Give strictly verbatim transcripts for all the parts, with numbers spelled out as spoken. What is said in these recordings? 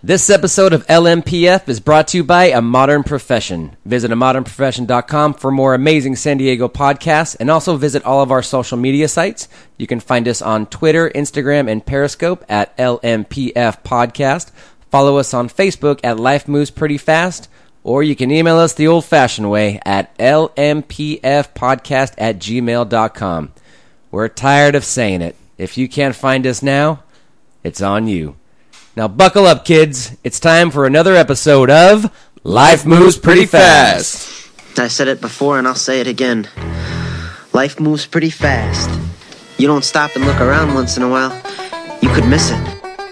This episode of L M P F is brought to you by A Modern Profession. Visit a modern profession dot com for more amazing San Diego podcasts, and also visit all of our social media sites. You can find us on Twitter, Instagram, and Periscope at L M P F Podcast. Follow us on Facebook at Life Moves Pretty Fast, or you can email us the old-fashioned way at L M P F podcast at gmail dot com. We're tired of saying it. If you can't find us now, it's on you. Now buckle up, kids. It's time for another episode of Life Moves Pretty Fast. I said it before and I'll say it again. Life moves pretty fast. You don't stop and look around once in a while, you could miss it.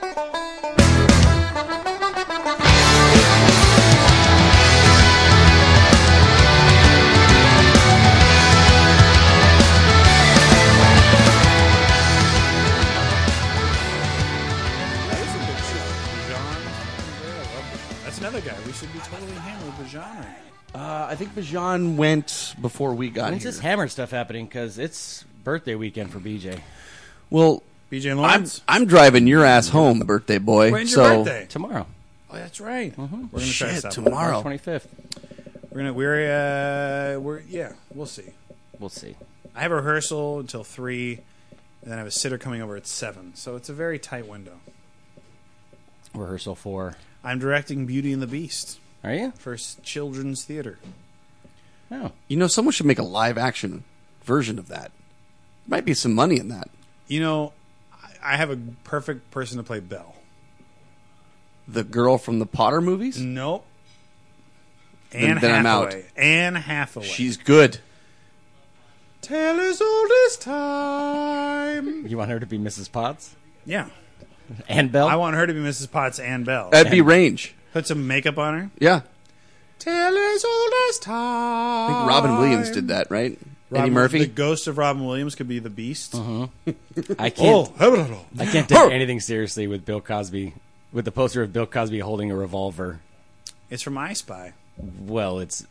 Uh, I think Bajan went before we got When's here. this Hammer stuff happening? Because it's birthday weekend for B J. Well, B J and I'm, Lawrence? I'm driving your ass home, birthday boy. When's so, your birthday? Tomorrow. Oh, that's right. Mm-hmm. We're gonna try Shit, stuff. tomorrow. March twenty-fifth. We're gonna we're uh we're yeah, we'll see. We'll see. I have a rehearsal until three, and then I have a sitter coming over at seven. So it's a very tight window. Rehearsal for... I'm directing Beauty and the Beast Are you? for s- children's theater. No. You know, someone should make a live action version of that. Might be some money in that. You know, I, I have a perfect person to play Belle. The girl from the Potter movies? Nope. Then- Anne then I'm out. Hathaway. Anne Hathaway. She's good. Tale as old as time. You want her to be Missus Potts? Yeah. And Belle? I want her to be Missus Potts and Belle. That'd be Range. Put some makeup on her. Yeah. Tale as old as time. I think Robin Williams did that, right? Eddie Robin- Murphy? The ghost of Robin Williams could be the Beast. I can't... Oh, I can't take anything seriously with Bill Cosby, with the poster of Bill Cosby holding a revolver. it's from I Spy. Well, it's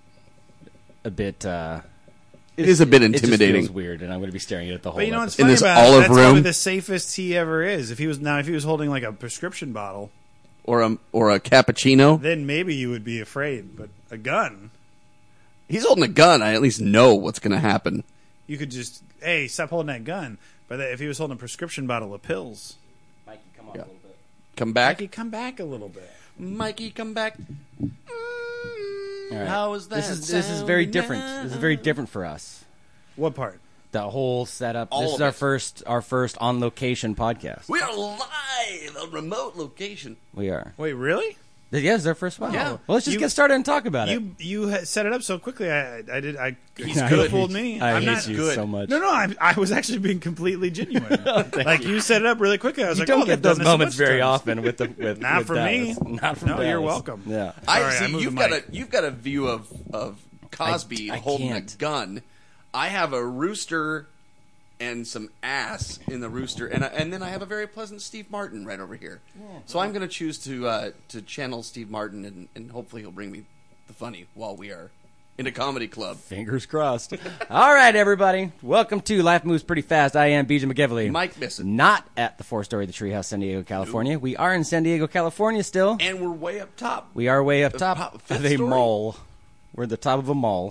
a bit. Uh, It is a bit It just intimidating. feels weird, and I'm going to be staring at it the whole. But you know what's episode. funny this about it? olive That's probably room? the safest he ever is. If he was now, if he was holding like a prescription bottle, Or a, or a cappuccino? then maybe you would be afraid. But a gun, He's holding a gun. I at least know what's going to happen. you could just hey, stop holding that gun. But if he was holding a prescription bottle of pills, Mikey, come on Yeah. a little bit. Come back. Mikey, come back a little bit. Mikey, come back. All right. How is that? This is this is very different. This is very different for us. What part? The whole setup. All this of is our it. first our first on location podcast. We are live on remote location. We are. Wait, really? Yeah, it's our first one. Yeah. Well, let's just You- get started and talk about it. You you had set it up so quickly. I I did. I He's I could good. have fooled me. I I'm hate not you good. so much. No, no, I, I was actually being completely genuine. like you. set it up really quickly. I was You like, don't oh, get they've done those this a moments bunch of very times. often with the with Not with from me. Dallas. Not from No, you're Dallas. welcome. Yeah. I Sorry, I see. moved You've the got a mic. you've got a view of of Cosby I- I holding can't. a gun. I have a rooster and some ass in the rooster, and I, and then I have a very pleasant Steve Martin right over here. So I'm going to choose to uh, to channel Steve Martin, and, and hopefully he'll bring me the funny while we are in a comedy club. Fingers crossed. All right, everybody. Welcome to Life Moves Pretty Fast. I am B J McGively. Mike Bisson. Not at the four-story The Treehouse, San Diego, California. We are in San Diego, California still. And we're way up top. We are way up The top top- fifth of a story? mall. We're at the top of a mall.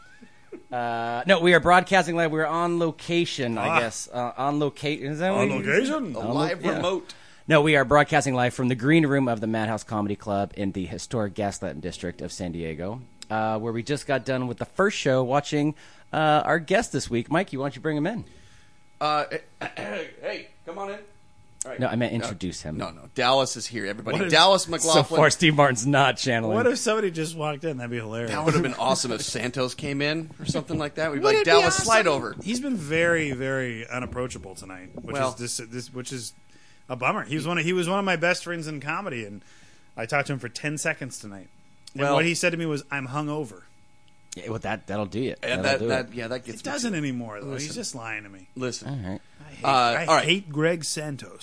Uh, no, we are broadcasting live. We're on location, I Ah. guess. Uh, on location. Is that what On you- location? A On lo- live yeah. remote. No, we are broadcasting live from the green room of the Madhouse Comedy Club in the historic Gaslight District of San Diego, uh, where we just got done with the first show watching uh, our guest this week. Mikey, why don't you bring him in? Uh, hey, come on in. All right. No, I meant introduce him. No, no. Dallas is here, everybody. What if- Dallas So McLaughlin. far, Steve Martin's not channeling. What if somebody just walked in? That'd be hilarious. That would have been awesome if Santos came in or something like that. We'd be Would like, it be Dallas, awesome? slide over. He's been very, very unapproachable tonight, which Well- is this, this, which is a bummer. He was one of he was one of my best friends in comedy, and I talked to him for ten seconds tonight. And Well- what he said to me was, "I'm hungover." Yeah, well, that that'll do it. And That'll that, do that, it. yeah, that gets It me doesn't too. anymore, though. He's Listen. just lying to me. Listen. All right. I hate, Uh, I all right. hate Greg Santos.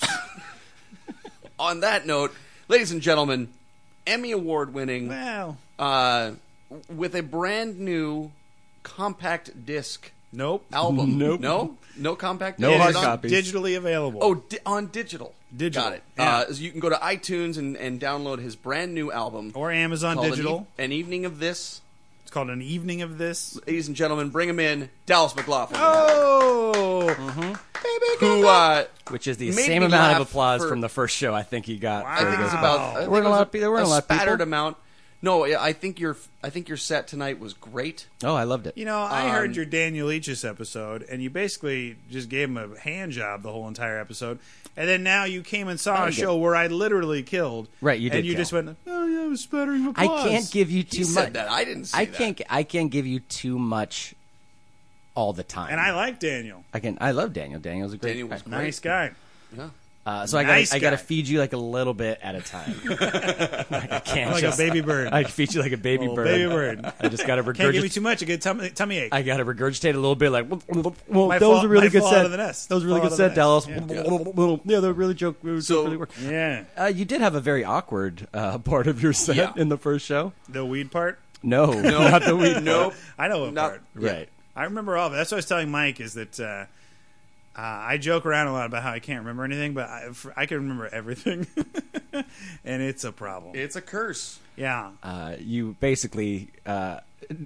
On that note, ladies and gentlemen, Emmy Award winning, Well, uh, with a brand new compact disc nope. album. Nope. No? No compact No disc? hard It's on- copy. Digitally available. Oh, di- on digital. Digital. Got it. Yeah. Uh, so you can go to iTunes and, and download his brand new album. Or Amazon called Digital. An, e- An Evening of This. It's called An Evening of This. Ladies and gentlemen, bring him in, Dallas McLaughlin. Oh! Who, uh, Which is the made same me amount of laugh applause for- from the first show I think he got. Wow. I think it's about. I think There weren't it a was lot of- there weren't a lot of people. spattered amount. No, I think your I think your set tonight was great. Oh, I loved it. You know, I Um, heard your Daniel Leach's episode, and you basically just gave him a hand job the whole entire episode. And then now you came and saw a did. show where I literally killed. Right, you did And you kill. just went, oh, yeah, it was spattering I applause. can't give you He too said much. that. I didn't say I that. can't. I can't give you too much all the time. And I like Daniel. I can. I love Daniel. Daniel's a great Daniel was guy. great. Nice guy. Yeah. Uh, so I got. Nice I got to guy. feed you like a little bit at a time. like I can't Like just, a baby bird. I feed you like a baby Little bird. baby bird. I just got to Can't give me regurgitate. too much. I get tummy, tummy ache. I got to regurgitate a little bit. Like, well, well Might that was fall- a really might good fall set. out of the nest. That was a really Fall good out of set, the Dallas. nest. Yeah, the really joke. Really So- really worked. Yeah. Uh, you did have a very awkward uh, part of your set Yeah. in the first show. The weed part? No, No, not the weed. Nope. I know what Not- part. Right. I remember all of it. That's what I was telling Mike is that uh, uh, I joke around a lot about how I can't remember anything, but I, for, I can remember everything. And it's a problem. It's a curse. Yeah. Uh, you basically. Uh,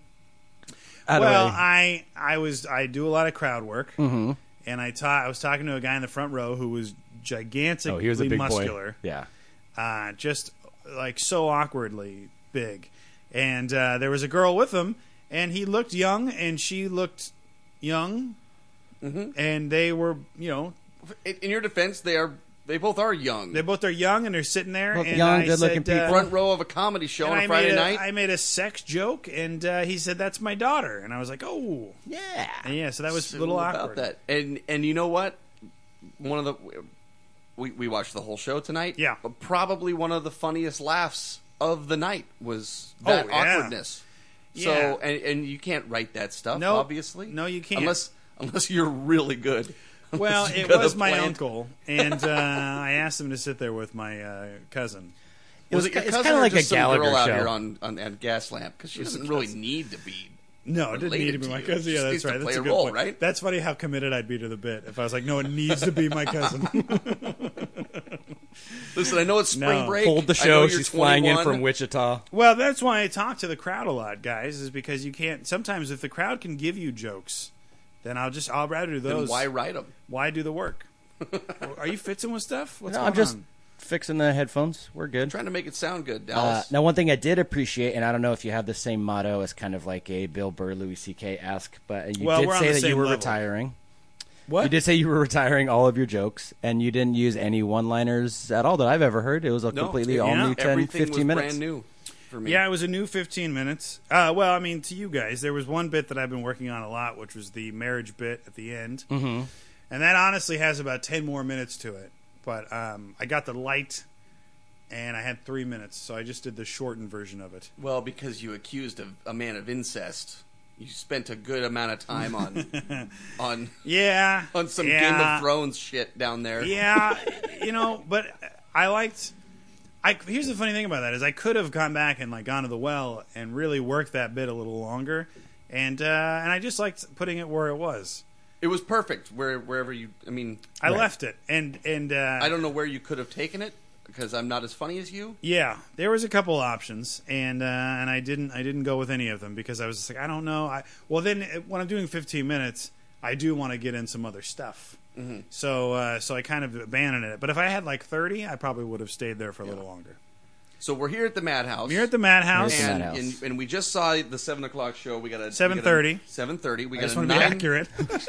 how do Well, I- I I was I do a lot of crowd work, Mhm. and I ta- I was talking to a guy in the front row who was gigantically oh, he was a big muscular, boy. Yeah. uh, just like so awkwardly big, and uh, there was a girl with him, and he looked young, and she looked young, Mhm. and they were you know In, in your defense, they are they both are young. they both are young, and they're sitting there, Both and young, I good-looking said, uh, people. Front row of a comedy show and on I a Friday made a, night. I made a sex joke, and uh, he said, "That's my daughter," and I was like, "Oh, Yeah. and yeah." So that was So a little about awkward. that. And and you know what? One of the we we watched the whole show tonight. Yeah. But probably one of the funniest laughs of the night was Oh, that yeah. awkwardness. So Yeah. and and you can't write that stuff, No. obviously. No, you can't. Unless unless you're really good. Well, Unless you it got a was my plan. uncle, and uh, I asked him to sit there with my uh, cousin. Was It's it your ki- it's cousin kinda or like a just some Gallagher girl out show. here on, on at Gaslamp? Because she doesn't really need to be. No, it didn't need to related be to my you. cousin. She Yeah, just that's needs to right. play That's a a good role, point. right? That's funny how committed I'd be to the bit if I was like, no, it needs to be my cousin. Listen, I know it's spring No. break. Hold the I know show. you're She's flying in twenty-one. from Wichita. Well, that's why I talk to the crowd a lot, guys, is because you can't. Sometimes if the crowd can give you jokes, then I'll just I'll rather do Then those. why write them? Why do the work? Are you fitzing with stuff? What's No, going I'm just on? fixing the headphones. We're good. Trying to make it sound good, Uh, Dallas. now, one thing I did appreciate, and I don't know if you have the same motto as kind of like a Bill Burr, Louis C K esque, but you Well, did we're on say the that you same were level. retiring. What? You did say you were retiring all of your jokes, and you didn't use any one-liners at all that I've ever heard. It was a no, completely it- all yeah, new ten, everything fifteen was minutes. brand new for me. Yeah, it was a new fifteen minutes. Uh, well, I mean, to you guys, there was one bit that I've been working on a lot, which was the marriage bit at the end. Mm-hmm. And that honestly has about ten more minutes to it. But um, I got the light, and I had three minutes, so I just did the shortened version of it. Well, because you accused a, a man of incest, you spent a good amount of time on on Yeah. on some yeah, Game of Thrones shit down there. Yeah, you know, but I liked. I here's the funny thing about that is I could have gone back and like gone to the well and really worked that bit a little longer, and uh, and I just liked putting it where it was. It was perfect where wherever you. I mean, I Right. left it, and and uh, I don't know where you could have taken it because I'm not as funny as you. Yeah, there was a couple options, and uh, and I didn't I didn't go with any of them because I was just like I don't know. I well then uh, when I'm doing fifteen minutes, I do want to get in some other stuff. Mm-hmm. So uh, so I kind of abandoned it. But if I had like thirty, I probably would have stayed there for a little longer. So we're here at the Madhouse. You're at the Madhouse. Here's the and, Madhouse. and and we just saw the seven o'clock show. We got a seven thirty. Seven thirty. We I got just a want to be nine accurate.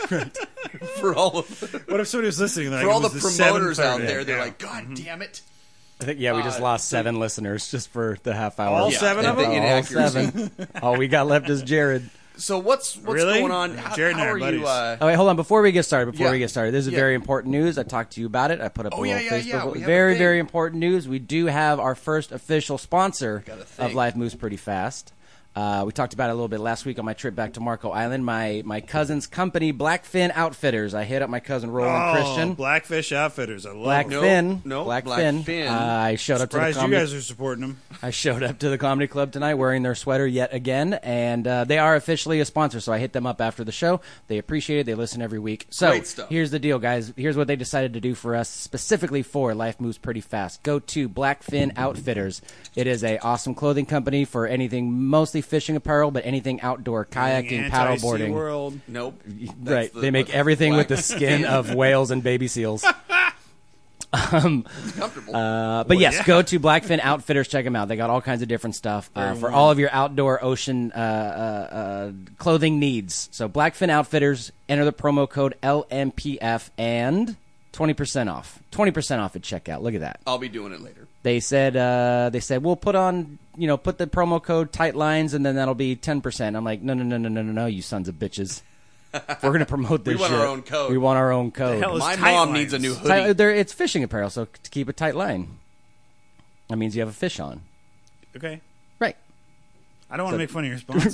for all of What if somebody was listening? Like, for all it the was promoters out seven thirty? there. They're Yeah. like, God damn it! I think, yeah, we just Uh, lost so- seven listeners just for the half hour. All Yeah, seven of the them? All inaccuracy. seven. All we got left is Jared. So what's what's Really? going on? How, Jared and I how are are you? buddies. Uh, Oh, wait, hold on. Before we get started, before Yeah. we get started, this is Yeah. very important news. I talked to you about it. I put up Oh, a yeah, little yeah, yeah. Facebook. We have a Very, thing. very important news. We do have our first official sponsor Got a of thing. Life Moves Pretty Fast. Uh, we talked about it a little bit last week on my trip back to Marco Island. My my cousin's company, Blackfin Outfitters. I hit up my cousin Roland Oh, Christian. Blackfish Outfitters. I love Blackfin. them. No, no, Blackfin. Blackfin. Uh, I showed up to the Surprised you comedy. guys are supporting them. I showed up to the comedy club tonight wearing their sweater yet again, and uh, they are officially a sponsor. So I hit them up after the show. They appreciate it. They listen every week. So Great stuff. here's the deal, guys. Here's what they decided to do for us specifically for Life Moves Pretty Fast. Go to Blackfin Outfitters. It is a awesome clothing company for anything, mostly fishing apparel, but anything outdoor, kayaking, paddleboarding. World. Nope. Right. That's the- They make the everything with the black skin fin. of whales and baby seals. It's comfortable. Uh, but yes, yeah. go to Blackfin Outfitters. Check them out. They got all kinds of different stuff uh, Very for warm. all of your outdoor ocean uh, uh, uh, clothing needs. So Blackfin Outfitters, enter the promo code L M P F and twenty percent off. twenty percent off at checkout. Look at that. I'll be doing it later. They said uh, they said we'll put on, you know, put the promo code tight lines and then that'll be ten percent. I'm like, no, no, no, no, no, no, no, you sons of bitches. If we're going to promote this We want shit, our own code. We want our own code. hell is My tight mom lines? needs a new hoodie. Tight- they're- it's fishing apparel, so to keep a tight line. That means you have a fish on. Okay. Right. I don't want to make fun of your sponsor.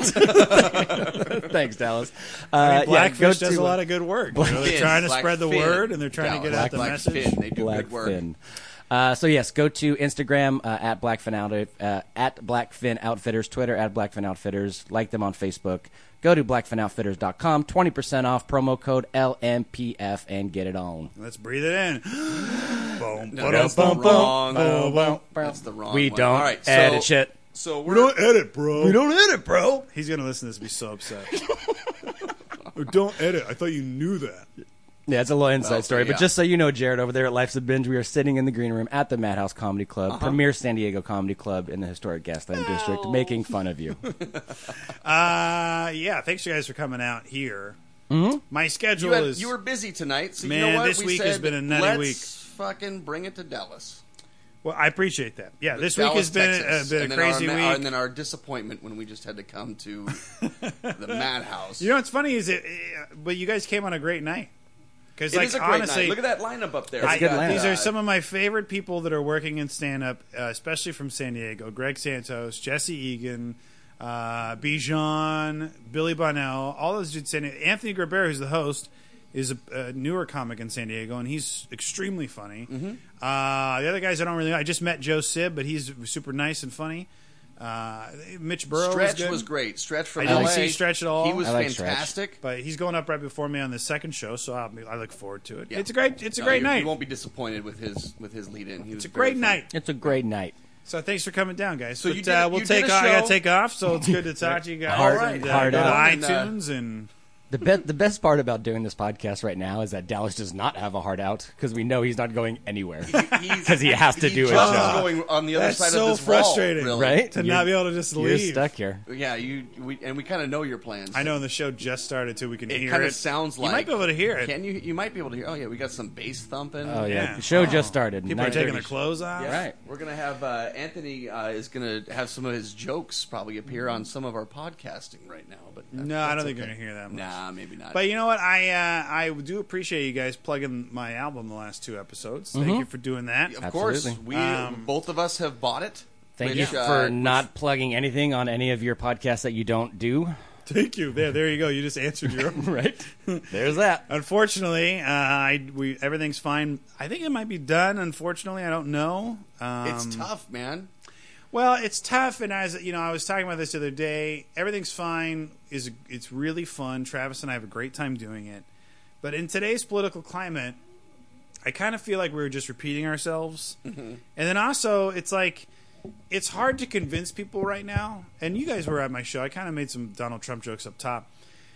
Thanks, Dallas. Uh, I mean, yeah, Blackfish go does to a lot of good work. You know, they're Fin, trying to Black spread the Fin. word, and they're trying to get out the Black message. Fin. They do good work. Blackfin. Uh, so yes, go to Instagram uh, at Blackfin Out, uh, at Blackfin Outfitters, Twitter at Blackfin Outfitters. Like them on Facebook. Go to blackfin outfitters dot com. twenty percent off. Promo code L M P F and get it on. Let's breathe it in. Boom, No, ba-dum, that's the bum, wrong. bum, bum. That's the wrong. We one. don't All right, so, edit shit. So We we're don't edit, bro. don't edit, bro. He's gonna listen to this and be so upset. Oh, don't edit. I thought you knew that. Yeah, it's a little inside Well, story. yeah. But just so you know, Jared, over there at Life's a Binge, we are sitting in the green room at the Madhouse Comedy Club, Uh-huh. premier San Diego comedy club in the historic Gaslamp District, making fun of you. Uh, yeah. Thanks, you guys, for coming out here. Mm-hmm. My schedule you, had, is. you were busy tonight, so Man, you know what? this we week said, has been a nutty let's week. fucking bring it to Dallas. Well, I appreciate that. Yeah, this week Dallas, has been, Texas. uh, been and a then crazy our, week. And then our disappointment when we just had to come to the Madhouse. You know what's funny is it, uh, but you guys came on a great night. Because it like is a great honestly, night. Look at that lineup up there. It's a We good got, lineup. these uh, are some of my favorite people that are working in stand-up, uh, especially from San Diego. Greg Santos, Jesse Egan, uh, Bijan, Billy Bonnell, all those dudes. San Diego. Anthony Grabera, who's the host, is a, a newer comic in San Diego, and he's extremely funny. Mm-hmm. Uh, the other guys I don't really know. I just met Joe Sib, but he's super nice and funny. Uh, Mitch Burrow Stretch was, good, was great. Stretch from I didn't L A. see Stretch at all. He was I like Stretch. fantastic. but he's going up right before me on the second show, so I'll be, I look forward to it. Yeah. It's a great, it's a No, great you, night. You won't be disappointed with his with his lead in. It's a great night. It's a great night. So thanks for coming down, guys. So but, you did- uh, we'll you did take a off. I got to show. take off, so it's good to talk to you guys. Hard- and, uh, hard go to out. And, uh, iTunes and The be- the best part about doing this podcast right now is that Dallas does not have a heart out because we know he's not going anywhere. Because he has to do a just show. is going on the other That's side so of this frustrating, wall, really. Right? to You're- not be able to just You're leave. stuck here. Yeah, you we, and we kind of know your plans. I know, and the show just started, too. We can It hear kind it. of sounds like You might be able to hear it. Can you? You might be able to hear. Oh yeah, we got some bass thumping. Oh, yeah. Yeah. The show Oh. just started. People are nine taking thirty. their clothes off. Yeah. Right. We're gonna have uh, Anthony uh, is gonna have some of his jokes probably appear on some of our podcasting right now. But that- No, I that's don't think okay. you're going to hear that much. Nah, maybe not. But you know what? I uh, I do appreciate you guys plugging my album the last two episodes. Thank Mm-hmm. you for doing that. of course, Absolutely. we Um, both of us have bought it. Thank which, you uh, for which- not plugging anything on any of your podcasts that you don't do. Thank you. There, there you go. You just answered your own. Right? There's that. Unfortunately, uh, I we everything's fine. I think it might be done. Unfortunately, I don't know. Um, It's tough, man. Well, it's tough, and as you know, I was talking about this the other day. Everything's fine. Is it's really fun. Travis and I have a great time doing it. But in today's political climate, I kind of feel like we were just repeating ourselves. Mm-hmm. And then also, it's like it's hard to convince people right now. And you guys were at my show. I kind of made some Donald Trump jokes up top.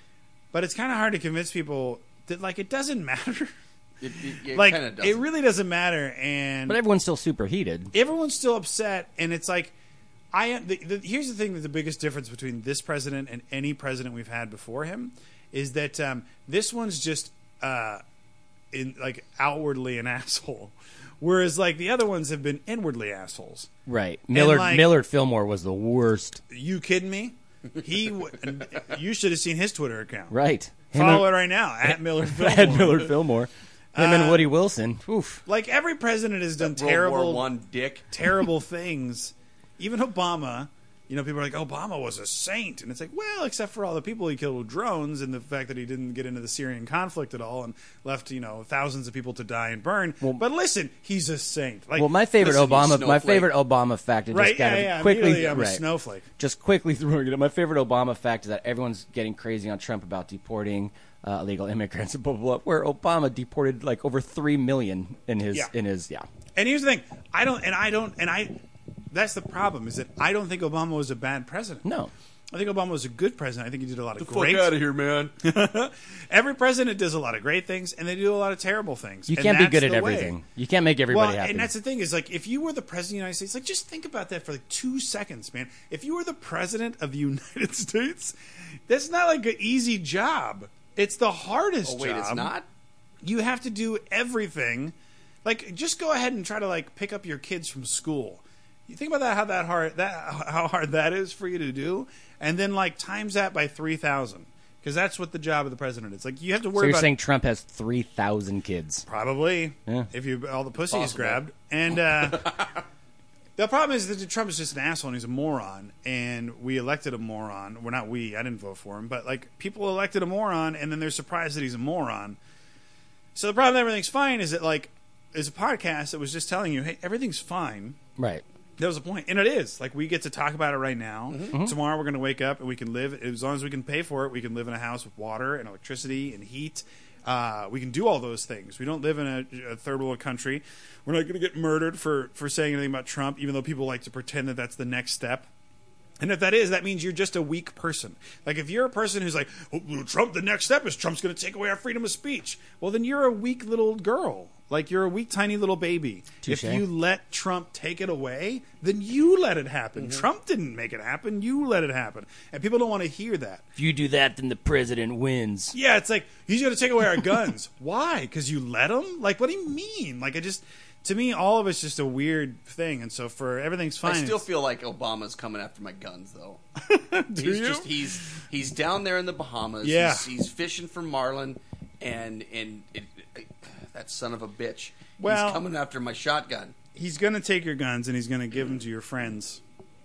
But it's kind of hard to convince people that like it doesn't matter. It, it, it like kind of does. it really doesn't matter. And But everyone's still super heated. everyone's still upset, and it's like I the, the, here's the thing: that the biggest difference between this president and any president we've had before him is that um, this one's just uh, in like outwardly an asshole, whereas like the other ones have been inwardly assholes. Right. Millard like- Millard Fillmore was the worst. You kidding me? He w- you should have seen his Twitter account. Right. Him Follow and- it right now at Millard Fillmore. At Millard Fillmore. Him and Uh, Woody Wilson. Oof. Like every president has done World terrible War One dick. terrible things. Even Obama, you know, people are like, Obama was a saint. And it's like, well, except for all the people he killed with drones and the fact that he didn't get into the Syrian conflict at all and left, you know, thousands of people to die and burn. Well, but listen, he's a saint. Like, well, my favorite listen, you Obama, my snowflake. favorite Obama fact, is right, just kind yeah, of yeah, quickly, immediately I'm right, a snowflake. just quickly throwing it. My favorite Obama fact is that everyone's getting crazy on Trump about deporting uh, illegal immigrants, blah, blah, blah, where Obama deported like over three million in his, Yeah. in his, yeah. And here's the thing, I don't, and I don't, and I, that's the problem, is that I don't think Obama was a bad president. No. I think Obama was a good president. I think he did a lot of Fuck great. out of here, man. Every president does a lot of great things, and they do a lot of terrible things. You And can't be that's good at the everything. way. You can't make everybody Well, happy. and that's the thing is, like, if you were the president of the United States, like, just think about that for like two seconds, man. If you were the president of the United States, that's not like an easy job. It's the hardest Oh wait, job. it's not. You have to do everything. Like, just go ahead and try to like pick up your kids from school. You think about that, how that hard that how hard that is for you to do, and then like times that by three thousand, because that's what the job of the president is. Like, you have to so worry you're about saying Trump has three thousand kids? probably Yeah. if you all the pussy is Possible. grabbed, and uh, the problem is that Trump is just an asshole and he's a moron, and we elected a moron. Well, not we. I didn't vote for him, but like people elected a moron, and then they're surprised that he's a moron. So the problem that everything's fine is that like there's a podcast that was just telling you, hey, everything's fine. Right. That was the point. And it is. Like, we get to talk about it right now. Mm-hmm. Tomorrow we're going to wake up and we can live, as long as we can pay for it, we can live in a house with water and electricity and heat. Uh, we can do all those things. We don't live in a, a third world country. We're not going to get murdered for, for saying anything about Trump, even though people like to pretend that that's the next step. And if that is, that means you're just a weak person. Like, if you're a person who's like, oh, Trump, the next step is Trump's going to take away our freedom of speech. Well, then you're a weak little girl. Like, you're a weak, tiny little baby. Touche. If you let Trump take it away, then you let it happen. Mm-hmm. Trump didn't make it happen. You let it happen. And people don't want to hear that. If you do that, then the president wins. Yeah, it's like, he's going to take away our guns. Why? Because you let him? Like, what do you mean? Like, I just... To me, all of it's just a weird thing, and so for everything's fine. I still it's- feel like Obama's coming after my guns, though. Do he's you? just he's he's down there in the Bahamas. Yeah. he's, he's fishing for marlin, and and it, it, that son of a bitch. Well- he's coming after my shotgun. He's going to take your guns and he's going to give them to your friends.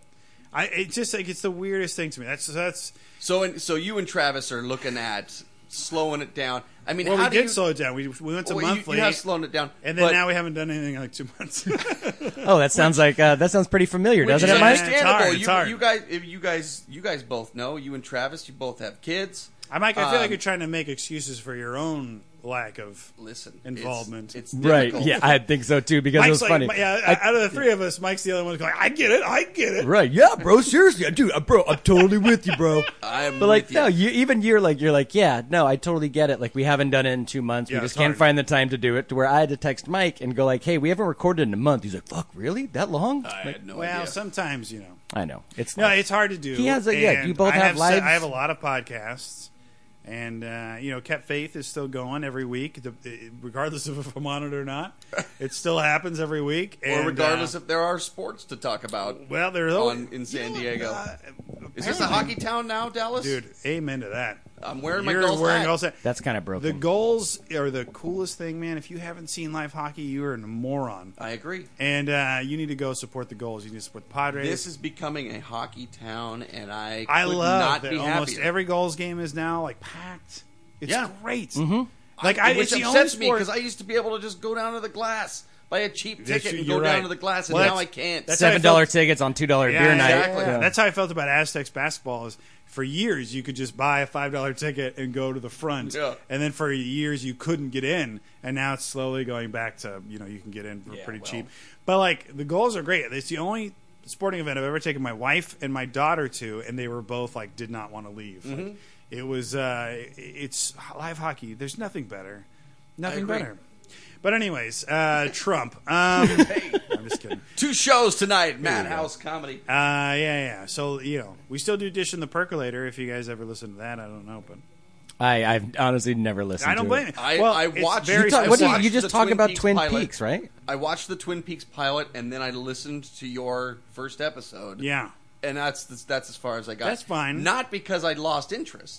I it's just like it's the weirdest thing to me. That's that's So and so you and Travis are looking at slowing it down. I mean, well, how we do did you, slow it down. We we went to well, you- monthly, You, have slowed it down, and then but- now we haven't done anything in like two months. Oh, that sounds like uh, that sounds pretty familiar, Which doesn't is it, Mike? understandable. It's hard, it's you, hard. you guys, if you guys, you guys both know. You and Travis, you both have kids. I Mike, I feel like Um, you're trying to make excuses for your own lack of Listen, involvement. It's, it's Right? difficult. Yeah, I think so too. Because Mike's it was like, funny. yeah, I- out of the three of us, Mike's the only one who's going, I get it, I get it. Right? Yeah, bro. Seriously, dude, uh, bro, I'm totally with you, bro. I'm But like, with you. no, you even you're like, you're like, yeah, no, I totally get it. Like, we haven't done it in two months. Yeah, we it's just can't hard. find the time to do it. To where I had to text Mike and go like, hey, we haven't recorded in a month. He's like, fuck, really? That long? I had no Well, idea. sometimes, you know. I know. It's No, like- it's hard to do. He has a- yeah, and you both I have have lives. I have a lot of podcasts, and uh, you know, Kept Faith is still going every week, the- regardless of if I'm on it or not. It still happens every week, or and, regardless uh, if there are sports to talk about. well, there's on always, in San you know, Diego. uh, Is this a apparently- hockey town now, Dallas? dude? Amen to that. I'm wearing my You're Gulls wearing hat. Gulls hat. That's kind of broken. The goals are the coolest thing, man. If you haven't seen live hockey, you are a moron. I agree. And uh, you need to go support the goals. You need to support the Padres. This is becoming a hockey town, and I I could love not that be almost happier. every goals game is now like packed. It's Yeah. great. Mm-hmm. Like I, which it's the only upsets me sport. because I used to be able to just go down to the glass, buy a cheap That's- ticket, and you're go down right. to the glass, and Well, now that's- I can't. that's how I Seven dollar felt- tickets on two dollar Yeah, beer night. exactly. Yeah. Yeah. That's how I felt about Aztecs basketball. Is for years you could just buy a five dollar ticket and go to the front, Yeah. and then for years you couldn't get in, and now it's slowly going back to you know you can get in for Yeah, pretty well. cheap. But like the goals are great. It's the only sporting event I've ever taken my wife and my daughter to, and they were both like did not want to leave. Mm-hmm. Like, it was uh, it's live hockey. There's nothing better, nothing agree. better. But anyways, uh, Trump. Um, I'm just kidding. Two shows tonight, you Madhouse Comedy. Uh, yeah, yeah. So you know, we still do Dish in the Percolator. If you guys ever listen to that, I don't know, but I, I've honestly never listened. I don't to blame it. you. I- well, I it's watched- Very You Talk- I what do you, watched you just the talk Twin about Peaks Twin pilot. Peaks, right? I watched the Twin Peaks pilot, and then I listened to your first episode. yeah. and that's that's as far as I got. That's fine. Not because I lost interest.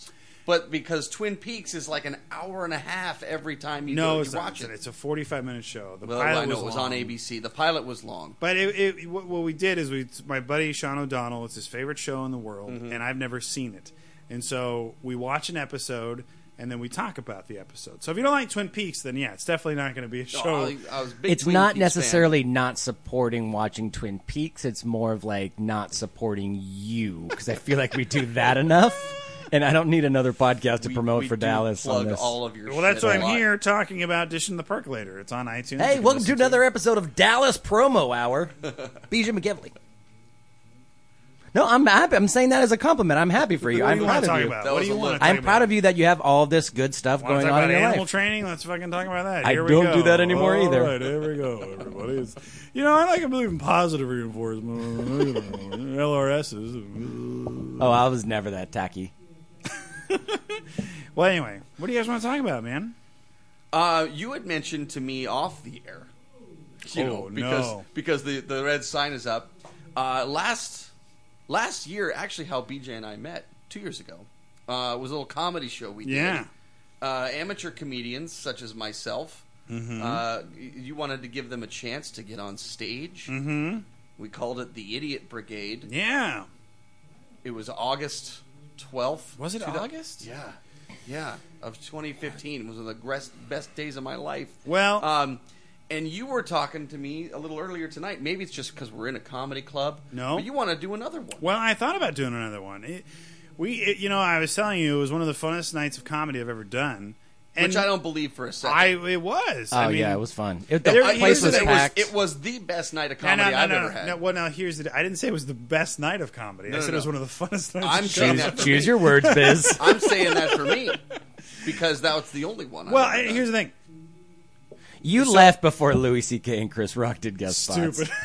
but because Twin Peaks is like an hour and a half every time you, No, go, it's you not. watch it. It's a forty-five minute show. The Well, pilot I know was it was long. on A B C. The pilot was long. But it, it, what, what we did is we, my buddy Sean O'Donnell, it's his favorite show in the world, Mm-hmm. and I've never seen it. And so we watch an episode, and then we talk about the episode. So if you don't like Twin Peaks, then yeah, it's definitely not going to be a show. Oh, I, I was a big It's Twin not Peaks necessarily fan. not supporting watching Twin Peaks. It's more of like not supporting you because I feel like we do that enough, and I don't need another podcast to We- promote we for do Dallas Plug on this. all of your. Well, that's shit why a I'm lot. here talking about Dishing the Percolator. It's on iTunes. You Hey, can welcome to listen another it. episode of Dallas Promo Hour. B J McGivney. No, I'm happy. I'm saying that as a compliment. I'm happy for you. What I'm do you proud want to of talk you. about? That What was do you a want to look. talk I'm about? proud of you that you have all this good stuff Want to going talk on about in your animal life. training? Let's fucking talk about that. I Here we don't go. do that anymore All either. right, here we go, everybody. It's, you know, I like to believe in positive reinforcement. L R Ss. Oh, I was never that tacky. Well, anyway, what do you guys want to talk about, man? Uh, you had mentioned to me off the air. You Oh, know, because no. because the the red sign is up. Uh, last last year, actually, how B J and I met two years ago uh, was a little comedy show we did. Yeah. Uh, amateur comedians such as myself. Mm-hmm. Uh, y- you wanted to give them a chance to get on stage. Mm-hmm. We called it the Idiot Brigade. Yeah. It was August twelfth. Was it two thou- August? Yeah. Yeah. Of twenty fifteen. It was one of the gres- best days of my life. Well, Um, and you were talking to me a little earlier tonight. Maybe it's just because we're in a comedy club. No. But you want to do another one. well, I thought about doing another one. It, we, it, you know, I was telling you, it was one of the funnest nights of comedy I've ever done. And Which I don't believe for a second. I, it was. Oh, I mean, yeah, it was fun. It, the There- I- place was here's the it, was, packed. it was the best night of No, comedy no, no, I've no, ever no, had. no, well, now here's the. I didn't say it was the best night of comedy. No, I no, said it was no. one of the funnest nights. I'm of saying comedy. that for Choose me. your words, Biz. I'm saying that for me. Because that was the only one. I've Well, ever I- done. here's the thing. You left before Louis C K and Chris Rock did guest spots. Stupid.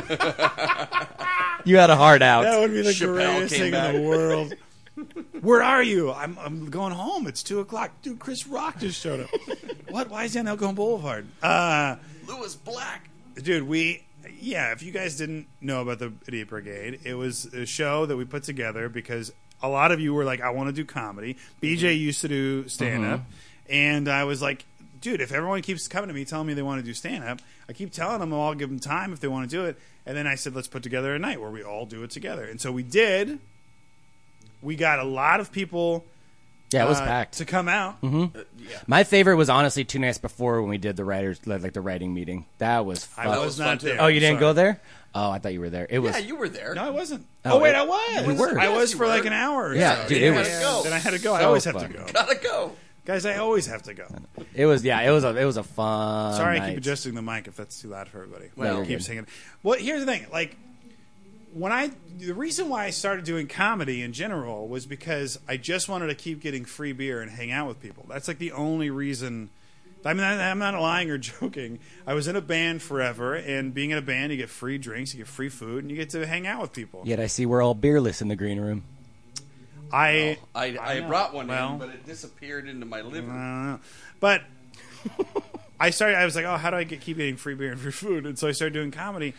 You had a heart out. That would be the Chappelle greatest came thing back. in the world. Where are you? I'm I'm going home. It's two o'clock. Dude, Chris Rock just showed up. What? Why is he on Elkhorn Boulevard? Uh, Lewis Black. dude, we yeah. If you guys didn't know about the Idiot Brigade, it was a show that we put together because a lot of you were like, "I want to do comedy." B J used to do stand up, and I was like, "Dude, if everyone keeps coming to me telling me they want to do stand up, I keep telling them I'll give them time if they want to do it." And then I said, "Let's put together a night where we all do it together." And so we did. We got a lot of people. Yeah, it was uh, packed. to come out. My favorite was honestly two nights before when we did the writers, like the writing meeting. That was fun. I That was, was not fun, too. there. Oh, you didn't Sorry. go there? Oh, I thought you were there. It was. Yeah, you were there. No, I wasn't. Oh, Oh, wait, it- I was. we were. I was Yes, you for like were. an hour. Or Yeah, so. dude, it Then I was had to go. Then I had to go. I so always have to fun. go, Gotta go. guys. I always have to go. It was. Yeah, it was a. It was a fun. Sorry, I night. keep adjusting the mic if that's too loud for everybody. Well, I you're keep good. singing. Well, here's the thing. Like when I, the reason why I started doing comedy in general was because I just wanted to keep getting free beer and hang out with people. That's like the only reason. I mean, I- I'm not lying or joking. I was in a band forever, and being in a band, you get free drinks, you get free food, and you get to hang out with people. Yet I see we're all beerless in the green room. I, I, I, know. brought one Well- in, but it disappeared into my liver. I don't know. But I started. I was like, "Oh, how do I get keep getting free beer and free food?" And so I started doing comedy.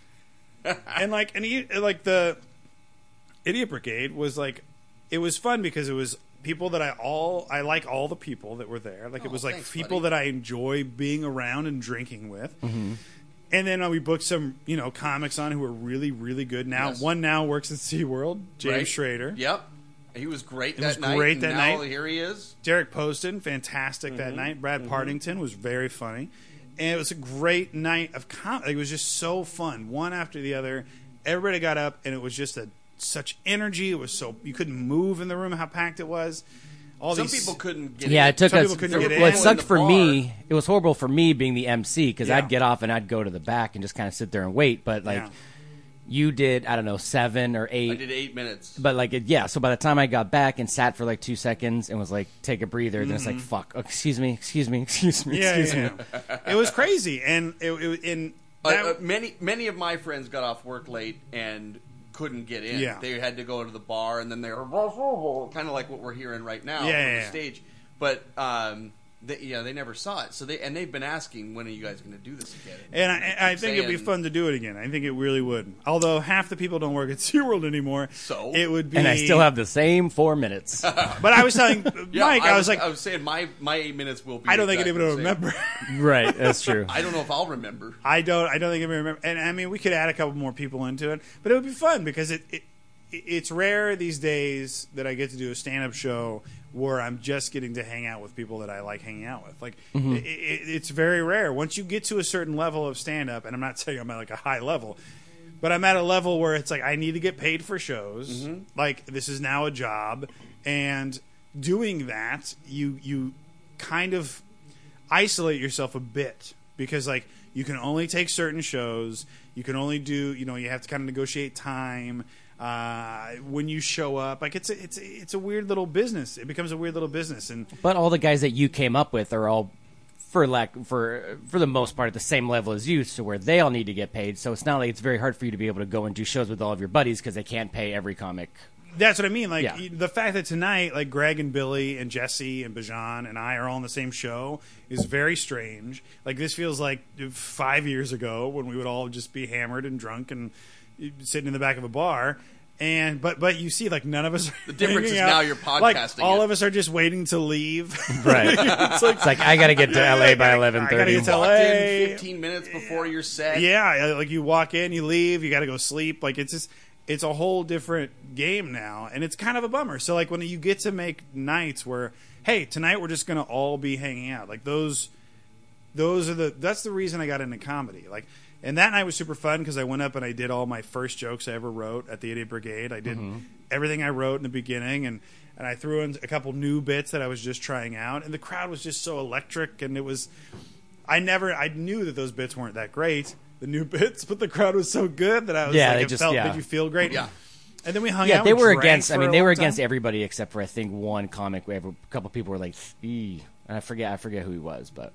and like, and he, like the Idiot Brigade was like, it was fun because it was people that I all I like all the people that were there. Like it Oh, was like thanks, people buddy. that I enjoy being around and drinking with. Mm-hmm. And then uh, we booked some, you know, comics on who were really, really good. Now, Yes. one now works at SeaWorld, James Right? Schrader. Yep. He was great It that was night. great and that now night. Here he is. Derek Poston, fantastic Mm-hmm. that night. Brad Partington was very funny, and it was a great night of comedy. It was just so fun, one after the other. Everybody got up, and it was just a such energy. It was so you couldn't move in the room. How packed it was. All Some these people couldn't get Yeah, in. it took Some us. people couldn't get Well, in. it sucked In the for bar. me. It was horrible for me being the M C because Yeah. I'd get off and I'd go to the back and just kind of sit there and wait. But like, Yeah. you did, I don't know, seven or eight. I did eight minutes. But like, it, yeah. So by the time I got back and sat for like two seconds and was like, take a breather, then it's like, fuck. Oh, excuse me, excuse me, excuse me, Mm-hmm. Yeah, excuse yeah, me. yeah. It was crazy, and it, it in Uh, that, uh, many many of my friends got off work late and couldn't get in. Yeah. They had to go to the bar, and then they were kind of like what we're hearing right now Yeah, from yeah, the yeah. stage. But um, They, yeah, they never saw it. So they and they've been asking, when are you guys going to do this again? And I, I think it'd be fun to do it again. I think it really would. Although half the people don't work at SeaWorld anymore, So? it would be. And I still have the same four minutes. But I was telling Yeah, Mike, I, was like, I was saying my my eight minutes will be. I don't think exactly anyone will the same. remember. Right, that's true. I don't know if I'll remember. I don't. I don't think anybody remember. And I mean, we could add a couple more people into it, but it would be fun because it. it it's rare these days that I get to do a stand-up show where I'm just getting to hang out with people that I like hanging out with. Like, Mm-hmm. it, it, it's very rare. Once you get to a certain level of stand-up, and I'm not saying I'm at like a high level, but I'm at a level where it's like I need to get paid for shows. Mm-hmm. Like, this is now a job, and doing that, you you kind of isolate yourself a bit because, like, you can only take certain shows. You can only do, you know, you have to kind of negotiate time. Uh, when you show up, like it's a, it's a, it's a weird little business. It becomes a weird little business, and But all the guys that you came up with are all, for lack for for the most part, at the same level as you, so where they all need to get paid. So it's not like it's very hard for you to be able to go and do shows with all of your buddies because they can't pay every comic. that's what I mean. Like Yeah. the fact that tonight, like Greg and Billy and Jesse and Bajan and I are all on the same show is very strange. Like this feels like five years ago when we would all just be hammered and drunk and sitting in the back of a bar. And but but you see, like none of us. Are The difference hanging is out. now you're Like podcasting all it. of us are just waiting to leave. Right. it's like It's like I got to get to L A by I eleven gotta thirty. get to L A. Walked in Hey. fifteen minutes before your set. Yeah, like you walk in, you leave, you got to go sleep. Like it's just, it's a whole different game now, and it's kind of a bummer. So like when you get to make nights where, hey, tonight we're just gonna all be hanging out. Like those, those are the. That's the reason I got into comedy. Like, and that night was super fun because I went up and I did all my first jokes I ever wrote at the Idiot Brigade. I did everything I wrote in the beginning, and and I threw in a couple new bits that I was just trying out, and the crowd was just so electric, and it was. I never. I knew that those bits weren't that great, the new bits, but the crowd was so good that I was Yeah, like, they it just- felt yeah. made you feel great. Yeah. And then we hung Yeah, out. they we were drank against. I for mean, a they were long against time. everybody except for I think one comic. Where a couple people were like, "Ee," and I forget. I forget who he was, but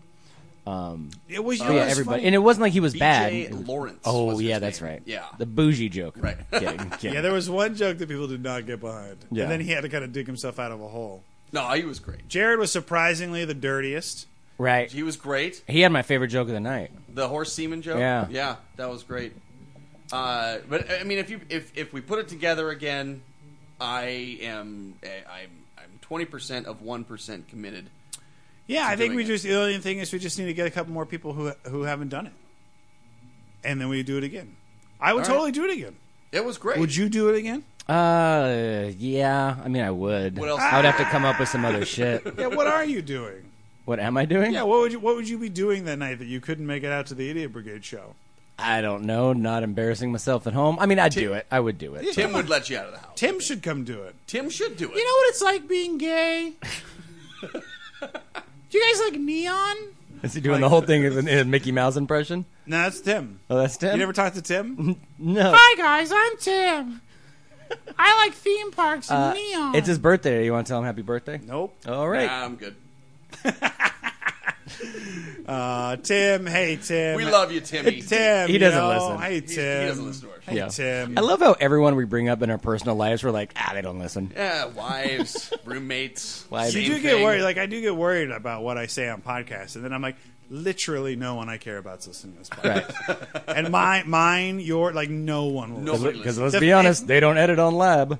um, It was. oh, you know, yeah, it's everybody. funny. And it wasn't like he was B J bad. It was- Lawrence Oh was his yeah, that's name. right. Yeah. the bougie joke. Right. Kidding, kidding. Yeah, there was one joke that people did not get behind, Yeah. and then he had to kind of dig himself out of a hole. No, he was great. Jared was surprisingly the dirtiest. Right. He was great. He had my favorite joke of the night. The horse semen joke. Yeah. yeah, that was great. Uh, but I mean, if you if if we put it together again, I am I'm I'm twenty percent of one percent committed. Yeah, I think doing we it. just the only thing is we just need to get a couple more people who who haven't done it, and then we do it again. I would All totally right. do it again. It was great. Would you do it again? Uh, yeah. I mean, I would. What else? I would have to come up with some other shit. Yeah. What are you doing? What am I doing? Yeah. What would you What would you be doing that night that you couldn't make it out to the Idiot Brigade show? I don't know. Not embarrassing myself at home. I mean, I'd do it. I would do it. Tim would let you out of the house. Tim should come do it. Tim should do it. You know what it's like being gay? Do you guys like Neon? Is he doing the whole thing in in a Mickey Mouse impression? No, that's Tim. Oh, that's Tim. You never talked to Tim? No. Hi guys, I'm Tim. I like theme parks and Uh, neon. it's his birthday. You want to tell him happy birthday? Nope. All right. Nah, I'm good. Uh, Tim, hey Tim. We love you, Timmy. Tim. He you doesn't know, listen. Hey He- he Tim. doesn't listen to our show. Hey Yeah. Tim. I love how everyone we bring up in our personal lives, we're like, ah, they don't listen. Yeah, wives, roommates. Wives. You same do get thing. worried. Like I do get worried about what I say on podcasts, and then I'm like, literally, no one I care about is listening to this podcast. Right. And my, mine, your, like, no one will. Nobody listen. Because listens. let's be honest, they don't edit on Lab.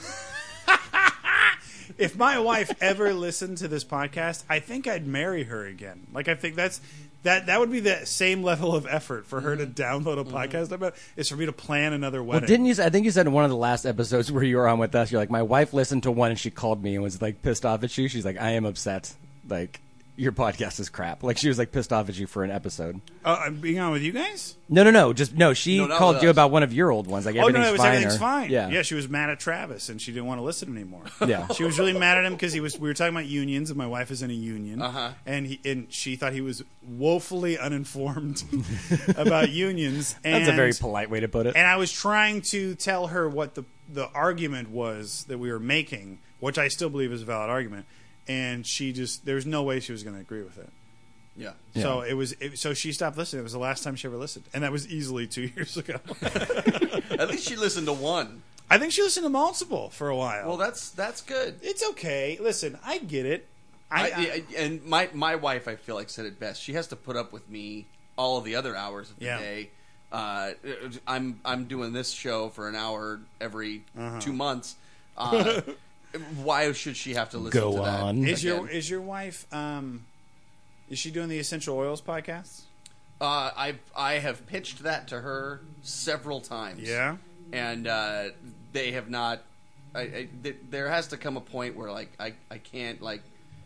If my wife ever listened to this podcast, I think I'd marry her again. Like I think that's that that would be the same level of effort for her to download a podcast about is for me to plan another wedding. Well, didn't you? I think you said in one of the last episodes where you were on with us, you're like, my wife listened to one and she called me and was like pissed off at you. She's like, I am upset. Like, your podcast is crap. Like, she was like pissed off at you for an episode. Uh, I'm being on with you guys? No, no, no. Just no. She No, not called with you us. about one of your old ones. Like Oh no, everything's it was fine. everything's or- fine. Yeah, yeah. She was mad at Travis, and she didn't want to listen anymore. Yeah. She was really mad at him because he was. We were talking about unions, and my wife is in a union, Uh-huh. and he and she thought he was woefully uninformed about unions. And, That's a very polite way to put it. And I was trying to tell her what the the argument was that we were making, which I still believe is a valid argument, and she just there was no way she was going to agree with it. Yeah. So it was. It, so she stopped listening. It was the last time she ever listened, and that was easily two years ago. At least she listened to one. I think she listened to multiple for a while. Well, that's that's good. It's okay. Listen, I get it. I, I, I, and my my wife, I feel like, said it best. She has to put up with me all of the other hours of the Yeah. day. Uh, I'm I'm doing this show for an hour every Uh-huh. two months. Uh, why should she have to listen Go to that? on. is your again? is your wife? Um, is she doing the Essential Oils podcast? Uh, I I have pitched that to her several times. Yeah. and uh, they have not. I, I, th- there has to come a point where like I, I can't like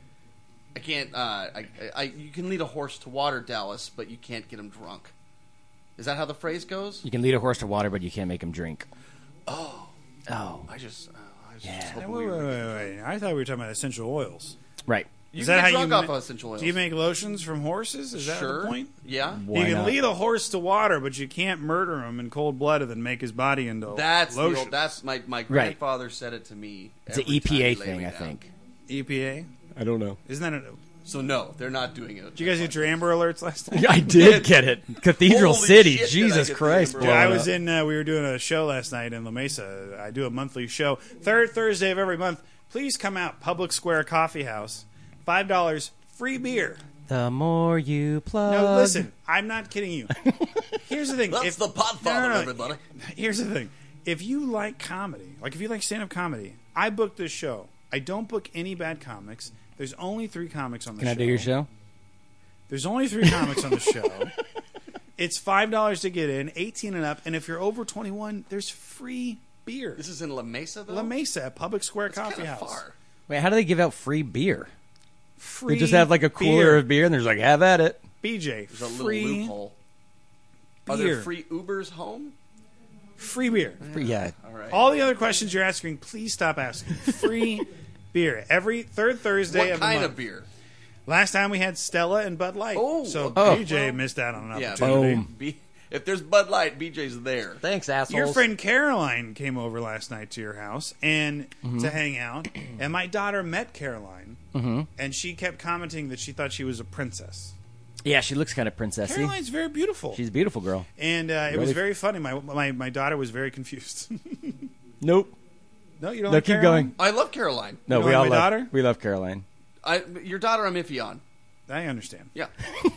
I can't. Uh, I, I you can lead a horse to water, Dallas, but you can't get him drunk. Is that how the phrase goes? You can lead a horse to water, but you can't make him drink. Oh, oh, I just. Oh, I was Yeah. just Wait, hoping wait, we were- wait, wait. I thought we were talking about essential oils. right. You Is can that get how drunk you off ma- of essential oils. Do you make lotions from horses? Is that sure. the point? Yeah. Why you can not? lead a horse to water, but you can't murder him in cold blood and then make his body into That's the lotion. old, that's my my grandfather said it to me. It's an every E P A time he laid thing, me I down. think. E P A? I don't know. Isn't that a... So no, they're not doing it. Did you guys get your Amber Alerts last night? I did get it. Cathedral Holy City. shit, did I Jesus get the Christ. Amber Yeah, I blowing was up. in. Uh, we were doing a show last night in La Mesa. I do a monthly show, third Thursday of every month. Please come out, Public Square Coffee House, five dollars, free beer. The more you plug. No, listen, I'm not kidding you. Here's the thing. That's if, the Podfather, No, no, no. everybody. Here's the thing. If you like comedy, like if you like stand-up comedy, I booked this show. I don't book any bad comics. There's only three comics on the Can show. I do your show? There's only three comics on the show. It's five dollars to get in, eighteen and up, and if you're over twenty-one, there's free beer. This is in La Mesa, though. La Mesa at Public Square It's Coffee kinda House. far. Wait, how do they give out free beer? Free They just have like a cooler beer. of beer, and there's like, have at it. B J, There's a little free, loophole. Are there beer. free Ubers home? free beer. Free, yeah. All right. All the other questions you're asking, please stop asking. Free beer every third Thursday what of the kind month. of beer? Last time we had Stella and Bud Light. Oh, so oh. B J Well, missed out on an Yeah, opportunity. Boom. B- if there's Bud Light, B J's there. Thanks, assholes. Your friend Caroline came over last night to your house and Mm-hmm. to hang out, and my daughter met Caroline, Mm-hmm. and she kept commenting that she thought she was a princess. Yeah, she looks kind of princessy. Caroline's very beautiful, She's a beautiful girl. and uh, it was Really- very funny. My, my my daughter was very confused. Nope. No, you don't. No, like keep Caroline? going. I love Caroline. No, You we like all my love daughter? we love Caroline. I, your daughter, I'm iffy on. I understand. Yeah.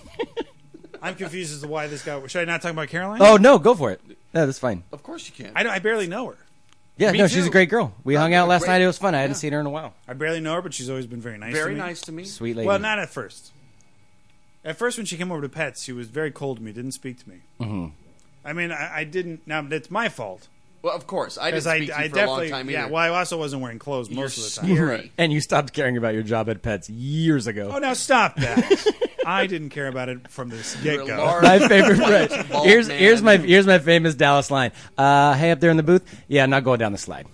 I'm confused as to why this guy. Should I not talk about Caroline? Oh no, go for it. No, that's fine. Of course you can. I don't. I barely know her. Yeah, Me no, she's too. a great girl. We Uh, hung out last great- night. It was fun. I hadn't yeah. seen her in a while. I barely know her, but she's always been very nice. to Very me. nice to me. Sweet lady. Well, not at first. At first, when she came over to Pets, she was very cold to me. Didn't speak to me. Mm-hmm. I mean, I, I didn't. Now it's my fault Well, of course. I didn't because I, speak to you I for a long definitely. time yeah. either. Well, I also wasn't wearing clothes You're most of the time. scary. And you stopped caring about your job at Pets years ago. Oh, now stop that! I didn't care about it from the You're get a go. large, My favorite white, right. bald Here's man. here's my here's my famous Dallas line. Uh, hey, up there in the booth. Yeah, not going down the slide.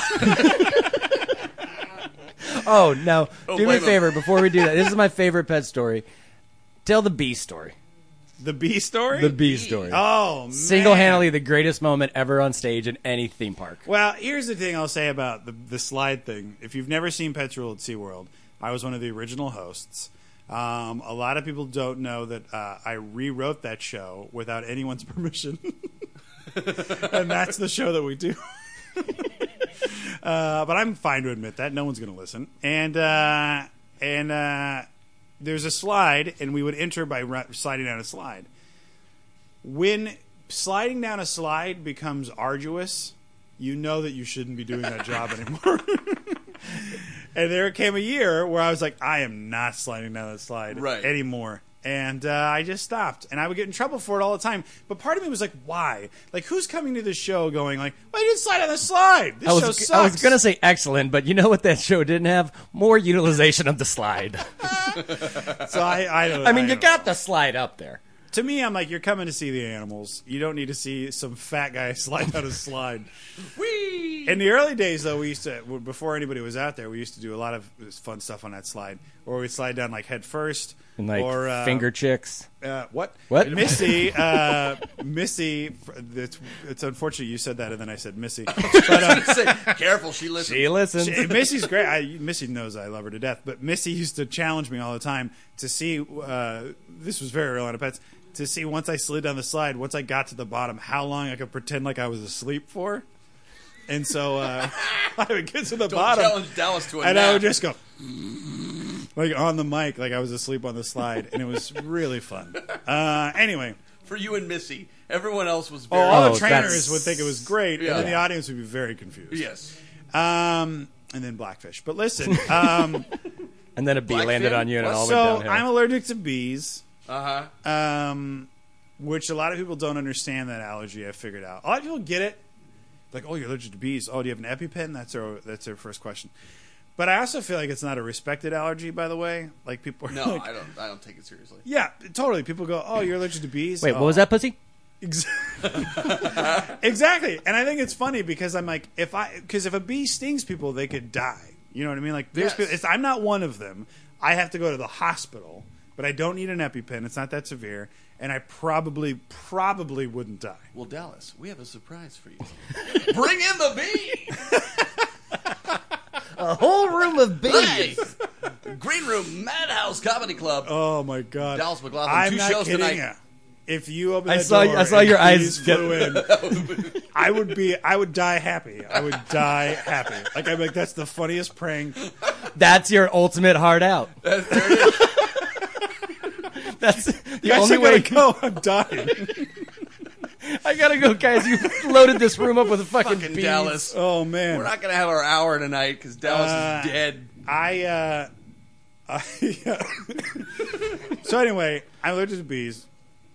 Oh no! Oh, Do me a blame him. favor before we do that. This is my favorite pet story. Tell the bee story. The bee story. The bee story. Oh, man. Single-handedly the greatest moment ever on stage in any theme park. Well, here's the thing I'll say about the the slide thing. If you've never seen Pets Rule at SeaWorld, I was one of the original hosts. Um, a lot of people don't know that uh, I rewrote that show without anyone's permission. And that's the show that we do. uh, but I'm fine to admit that. No one's going to listen. And, uh, and uh, there's a slide, and we would enter by ru- sliding down a slide. When sliding down a slide becomes arduous, you know that you shouldn't be doing that job anymore. And there came a year where I was like, I am not sliding down that slide Right. anymore. And uh, I just stopped. And I would get in trouble for it all the time. But part of me was like, why? Like, who's coming to this show going like, well, you didn't slide on the slide. This I show was sucks. I was gonna say excellent, but you know what that show didn't have? More utilization of the slide. So I, I don't I mean, you don't got know. the slide up there. To me, I'm like, you're coming to see the animals. You don't need to see some fat guy slide down a slide. Whee! In the early days, though, we used to, before anybody was out there, we used to do a lot of fun stuff on that slide. Or we'd slide down like head first. And like or, uh, finger chicks. Uh, what? What? Missy, uh, Missy, it's, it's unfortunate you said that and then I said Missy. But, um, Say, careful, she listens. She listens. she- Missy's great. I, Missy knows I love her to death. But Missy used to challenge me all the time to see, uh, this was very early on at Pets, to see once I slid down the slide, once I got to the bottom, how long I could pretend like I was asleep for. And so uh, I would get to the Don't bottom. challenge Dallas to a And nap. I would just go, like on the mic, like I was asleep on the slide, and it was really fun. Uh, anyway, For you and Missy. Everyone else was oh, very... all Oh, the trainers that's- would think it was great, Yeah. and then the audience would be very confused. Yes. Um, and then Blackfish. But listen, um, And then a bee Black landed fin? on you and it What? all so went downhill. I'm allergic to bees. Uh-huh. Um, which a lot of people don't understand that allergy. I figured out. A lot of people get it, like, "Oh, you're allergic to bees. Oh, do you have an EpiPen?" That's their that's their first question. But I also feel like it's not a respected allergy. By the way, like people are No, like, I don't I don't take it seriously. yeah, totally. People go, "Oh, you're allergic to bees." Wait, oh. what was that, pussy? Ex- exactly. And I think it's funny because I'm like, if I because if a bee stings people, they could die. You know what I mean? Like, there's Yes. people, it's, I'm not one of them. I have to go to the hospital, but I don't need an EpiPen. It's not that severe, and I probably probably wouldn't die. Well, Dallas, we have a surprise for you. Bring in the bee! A whole room of bees. Nice! Green Room Madhouse Comedy Club. Oh my god, Dallas McLaughlin, I'm two not shows kidding tonight. you. If you open I that saw- door I saw and your eyes bees get- flew in, I would be, I would die happy. I would die happy. Like I'd be like, that's the funniest prank. That's your ultimate hard out. There it is. That's the Guys, only I way. gotta go. I'm dying. I gotta go, guys. You loaded this room up with fucking, Fucking bees. Dallas. Oh man, We're not going to have our hour tonight because Dallas Uh, is dead. I, uh, I yeah. So anyway, I'm allergic to bees.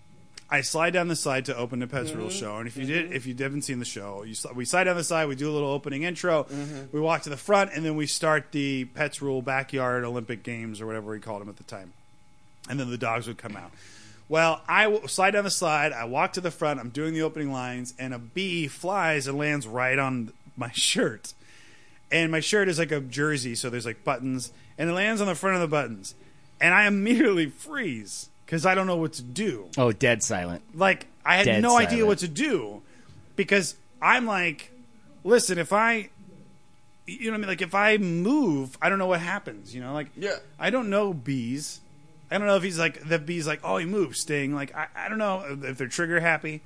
I slide down the side to open the Pets Rule show, and if you did, if you haven't seen the show, you sl- we slide down the side, we do a little opening intro, we walk to the front, and then we start the Pets Rule backyard Olympic Games or whatever we called them at the time, and then the dogs would come out. Well, I w- slide down the slide, I walk to the front, I'm doing the opening lines, and a bee flies and lands right on my shirt. And my shirt is like a jersey, so there's like buttons, and it lands on the front of the buttons. And I immediately freeze because I don't know what to do. Oh, dead silent. Like, I had Dead no idea silent. what to do because I'm like, listen, if I, you know what I mean? Like, if I move, I don't know what happens, you know? Like, Yeah. I don't know bees. I don't know if he's like, the bee's like, oh, he moved, sting. Like, I, I don't know if they're trigger happy.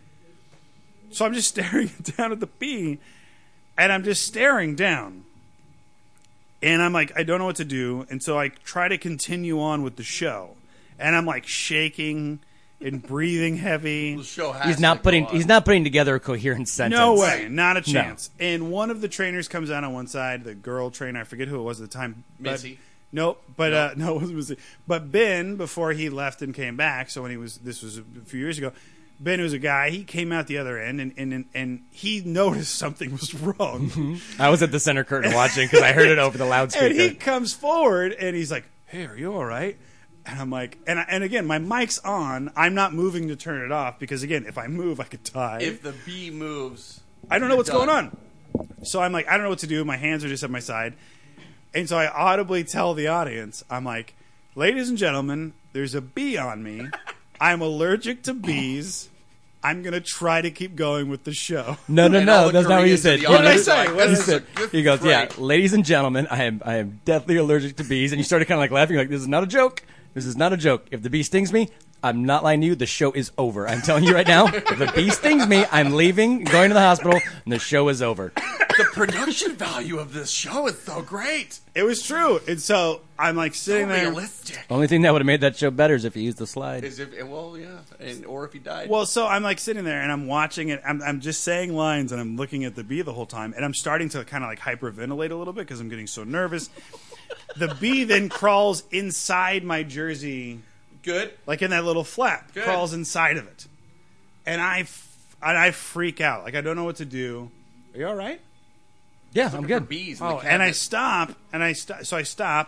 So I'm just staring down at the bee, and I'm just staring down. And I'm like, I don't know what to do. And so I try to continue on with the show. And I'm like shaking and breathing heavy. The show has He's to not go putting. on. He's not putting together a coherent sentence. No way, not a chance. And one of the trainers comes out on one side, the girl trainer, I forget who it was at the time. But, Missy. Nope, but No. uh, no, it wasn't Missy. But Ben, before he left and came back, so when he was, this was a few years ago, Ben was a guy, he came out the other end, and, and, and he noticed something was wrong. I was at the center curtain watching because I heard it over the loudspeaker. And he comes forward, and he's like, hey, are you all right? And I'm like, and I, and again, my mic's on. I'm not moving to turn it off because, again, if I move, I could die. If the bee moves, I don't know you're what's done. going on. So I'm like, I don't know what to do. My hands are just at my side. And so I audibly tell the audience, I'm like, ladies and gentlemen, there's a bee on me. I'm allergic to bees. I'm going to try to keep going with the show. No, no, And all no. the That's not what you Koreans said. in the Yeah, What did I audience say? like, What did He this said, is- this he is goes, yeah, great. ladies and gentlemen, I am, I am deathly allergic to bees. And you started kind of like laughing, like, this is not a joke. This is not a joke. If the bee stings me, I'm not lying to you. The show is over. I'm telling you right now. If the bee stings me, I'm leaving, going to the hospital, and the show is over. The production value of this show is so great. It was true. And so I'm like So sitting there. realistic. Only thing that would have made that show better is if you used the slide. As if, well, yeah, and or if he died. Well, so I'm like sitting there and I'm watching it. I'm, I'm just saying lines and I'm looking at the bee the whole time. And I'm starting to kind of like hyperventilate a little bit because I'm getting so nervous. The bee then crawls inside my jersey, good. like in that little flap, Good. crawls inside of it. And I, f- and I freak out. Like I don't know what to do. Are you all right? Yeah, I'm Looking for good. bees in Oh, the and I cabinet. stop, and I st- so I stop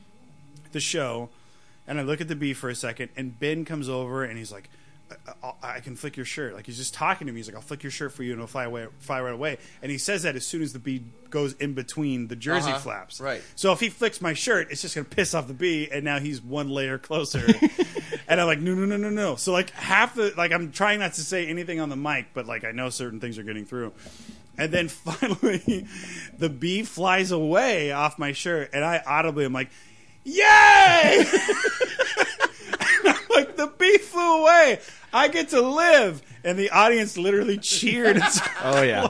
the show, and I look at the bee for a second, and Ben comes over, and he's like, I, I, I can flick your shirt. Like he's just talking to me. He's like, I'll flick your shirt for you, and it'll fly away, fly right away. And he says that as soon as the bee goes in between the jersey Uh-huh, flaps. right. So if he flicks my shirt, it's just gonna piss off the bee, and now he's one layer closer. And I'm like, no, no, no, no, no. So like half the like I'm trying not to say anything on the mic, but like I know certain things are getting through. And then finally, the bee flies away off my shirt, and I audibly am like, "Yay!" And I'm like, the bee flew away. I get to live, and the audience literally cheered. And started Oh, yeah.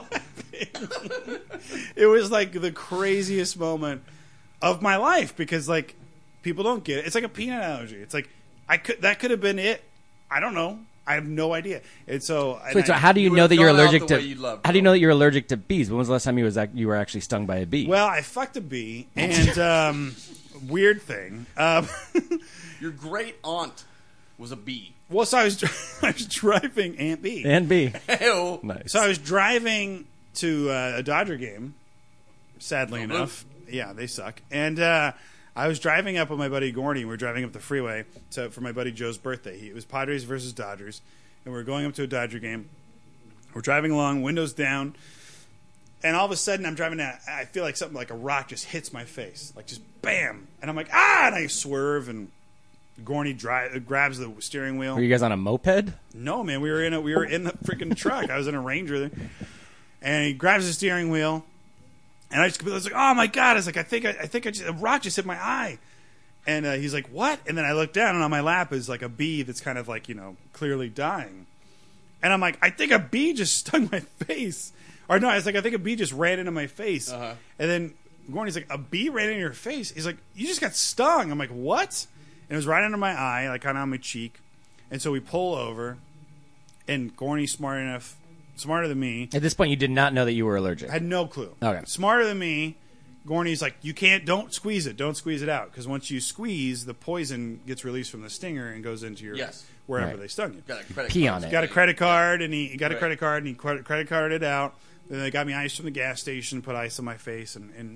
laughing. It was like the craziest moment of my life because, like, people don't get it. It's like a peanut allergy. It's like I could that could have been it. I don't know. I have no idea. And so, and Wait, so I, how do you you know would've that you're gone out allergic the way to? you'd love How to. do you know that you're allergic to bees? When was the last time you was you were actually stung by a bee? well, I fucked a bee, and um, weird thing. Um, Your great aunt was a bee. well, so I was I was driving Aunt Bee. and bee. Ew. Nice. So I was driving to uh, a Dodger game. Sadly Oh, enough, yeah, they suck. And uh, I was driving up with my buddy Gordy. We were driving up the freeway to, for my buddy Joe's birthday. He, it was Padres versus Dodgers, and we were going up to a Dodger game. We're driving along, windows down, and all of a sudden I'm driving down. I feel like something like a rock just hits my face, like just bam, and I'm like ah, and I swerve, and Gordy dri- grabs the steering wheel. Were you guys on a moped? No, man, we were in a we were in the freaking truck. I was in a Ranger, and he grabs the steering wheel, and I just I was like, "Oh my god!" I was like, "I think I, I think I just, a rock just hit my eye," and uh, he's like, "What?" And then I look down, and on my lap is like a bee that's kind of like you know clearly dying, and I'm like, "I think a bee just stung my face," or no, it's like I think a bee just ran into my face, Uh-huh. and then Gordon's like, "A bee ran into your face?" He's like, "You just got stung." I'm like, "What?" And it was right under my eye, like kind of on my cheek. And so we pull over, and Gorney's smart enough, smarter than me. At this point, you did not know that you were allergic. I had no clue. Okay. Smarter than me, Gorney's like, you can't, don't squeeze it. Don't squeeze it out. Because once you squeeze, the poison gets released from the stinger and goes into your, Yes. wherever Right. they stung you. Got a credit Pee card. on it. Got a credit card, and he, he got a Right. credit card, and he credit, credit carded it out. Then they got me ice from the gas station, put ice on my face, and, and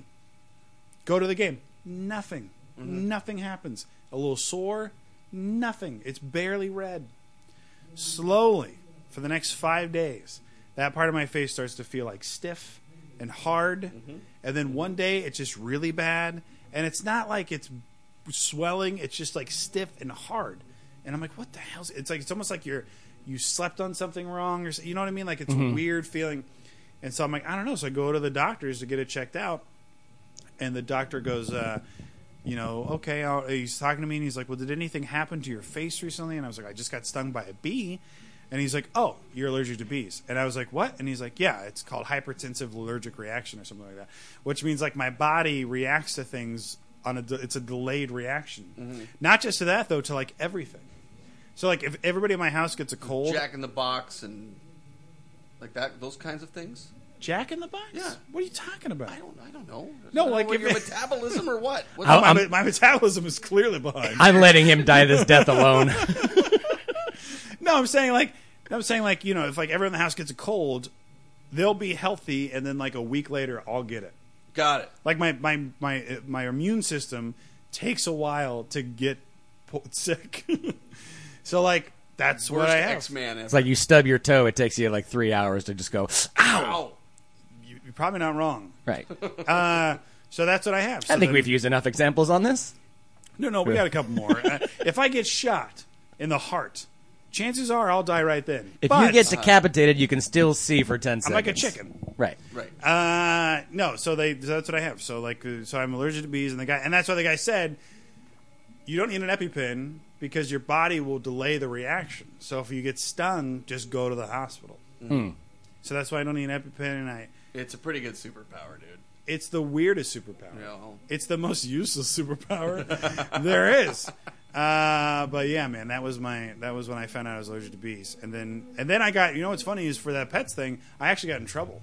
go to the game. Nothing. Mm-hmm. Nothing happens. A little sore. Nothing. It's barely red. Slowly, for the next five days, that part of my face starts to feel like stiff and hard. Mm-hmm. And then one day, it's just really bad. And it's not like it's swelling. It's just like stiff and hard. And I'm like, what the hell? It's like it's almost like you're you slept on something wrong, or you know what I mean? Like it's a weird feeling. And so I'm like, I don't know. So I go to the doctors to get it checked out, and the doctor goes, uh, you know, okay. I'll, he's talking to me, and he's like, well, did anything happen to your face recently? And I was like, I just got stung by a bee. And he's like, oh, you're allergic to bees. And I was like, what? And he's like, yeah, it's called hypertensive allergic reaction or something like that, which means like my body reacts to things on a de- it's a delayed reaction. Mm-hmm. Not just to that though, to like everything. So like if everybody in my house gets a cold, Jack in the Box and like that, those kinds of things. Jack in the Box? Yeah. What are you talking about? I don't, I don't know. No, I don't like know what if your it- metabolism or what? What's I'll- my, I'm- my metabolism is clearly behind. I'm letting him die this death alone. No, I'm saying like I'm saying like you know if like everyone in the house gets a cold, they'll be healthy, and then like a week later I'll get it. Got it. Like my my my uh, my immune system takes a while to get po- sick. So like that's what Worst I have. X-Man ever. It's like you stub your toe. It takes you like three hours to just go, ow. Ow. You, you're probably not wrong. Right. Uh, so that's what I have. So I think then- we've used enough examples on this. No, no, we got a couple more. Uh, if I get shot in the heart, chances are I'll die right then. If But you get decapitated, you can still see for ten I'm seconds. like a chicken. Right. Right. Uh, no, so they so that's what I have. So like, uh, so I'm allergic to bees, and the guy, and that's why the guy said, you don't need an EpiPen because your body will delay the reaction. So if you get stung, just go to the hospital. Hmm. So that's why I don't need an EpiPen, and I. It's a pretty good superpower, dude. It's the weirdest superpower. You know? It's the most useless superpower there is. Uh, but yeah, man, that was my that was when I found out I was allergic to bees, and then and then I got you know what's funny is for that pets thing, I actually got in trouble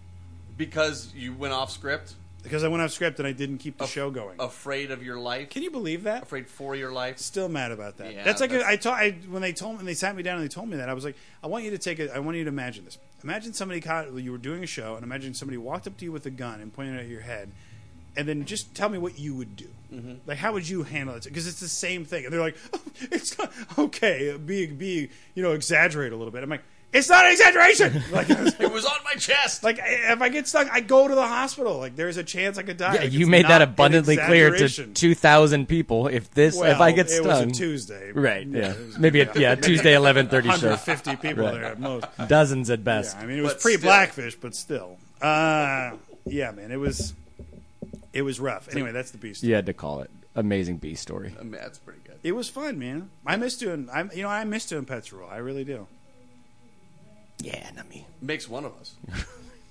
Because you went off script, because I went off script and I didn't keep the Af- show going. afraid of your life, Can you believe that? afraid for your life. Still mad about that. Yeah, that's like that's- I told I when they told me they sat me down and they told me that I was like, I want you to take it. I want you to imagine this. Imagine somebody caught you were doing a show, and imagine somebody walked up to you with a gun and pointed it at your head, and then just tell me what you would do. Mm-hmm. Like, how would you handle it? Because it's the same thing. And they're like, oh, it's not, okay, be be you know exaggerate a little bit. I'm like, it's not an exaggeration. Like. It was on my chest. Like if I get stuck, I go to the hospital. Like there's a chance I could die. Yeah, Like, you it's made that not an abundantly clear to exaggeration. two thousand people. If this, Well, if I get it stung, was a Tuesday, right? Yeah, it was- maybe a, yeah, Tuesday eleven thirty one show, hundred fifty people Right. there at most. dozens at best. Yeah, I mean it was But pre still. Blackfish, but still, uh, yeah, man, it was it was rough. Anyway, that's the beast. You had to call it amazing bee story. I mean, that's pretty good. It was fun, man. I miss doing. I you know I miss doing Pets Rule. I really do. Yeah, not me. Makes one of us.